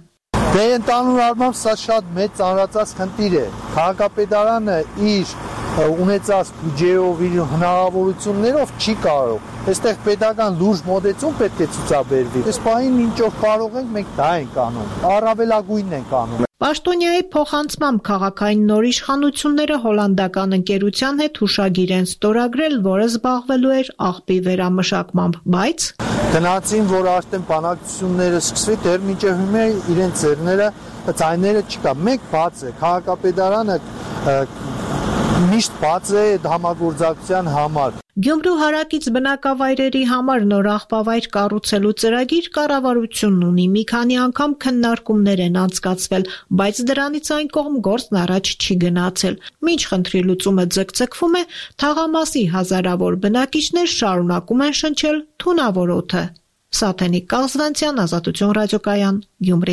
Դե ընդհանուր առմամբ սա շատ մեծ ծանրացած խնդիր է։ Քաղաքապետարանը իր ունեցած բյուջեով իր հնարավորություններով չի կարող։ Այստեղ պետական լուրջ մոտեցում պետք է ցուցաբերվի։ Այս պահին ինչ որ կարող ենք մենք դա ենք անում։ Առավելագույնն ենք անում։ Պաշտոնյայի փոխանցմամբ քաղաքային նոր իշխանությունները հոլանդական ընկերության հետ հուշագիր են ստորագրել, որը զբաղվելու էր աղբի վերամշակմամբ, բայց գնացին, որ արդեն բանակցությունները սկսվի, դեռ մինչև հիմա իրենց ձեռները ձայները չկա։ Մեկ բաց է, քաղաքապետարանը միշտ բաց է համագործակցության համար։ Գյումրու հարակից բնակավայրերի համար նոր աղբավայր կառուցելու ծրագիր կառավարությունն ունի։ Մի քանի անգամ քննարկումներ են անցկացվել, բայց դրանից այն կողմ գործն առաջ չի գնացել։ Մինչ խնդրի լուծումը ձգձգվում է, թաղամասի հազարավոր բնակիչներ շարունակում են շնչել թունավոր օդը։ Սաթենիկ Կազվանցյան, Ազատություն ռադիոկայան, Գյումրի։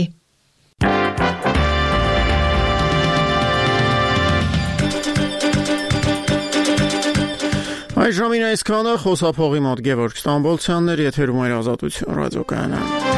Այժմին այսքանը խոսափողի մոտ Գևորգ Ստամբոլցյանն էր, եթերում էր Ազատություն ռադիոկայանը։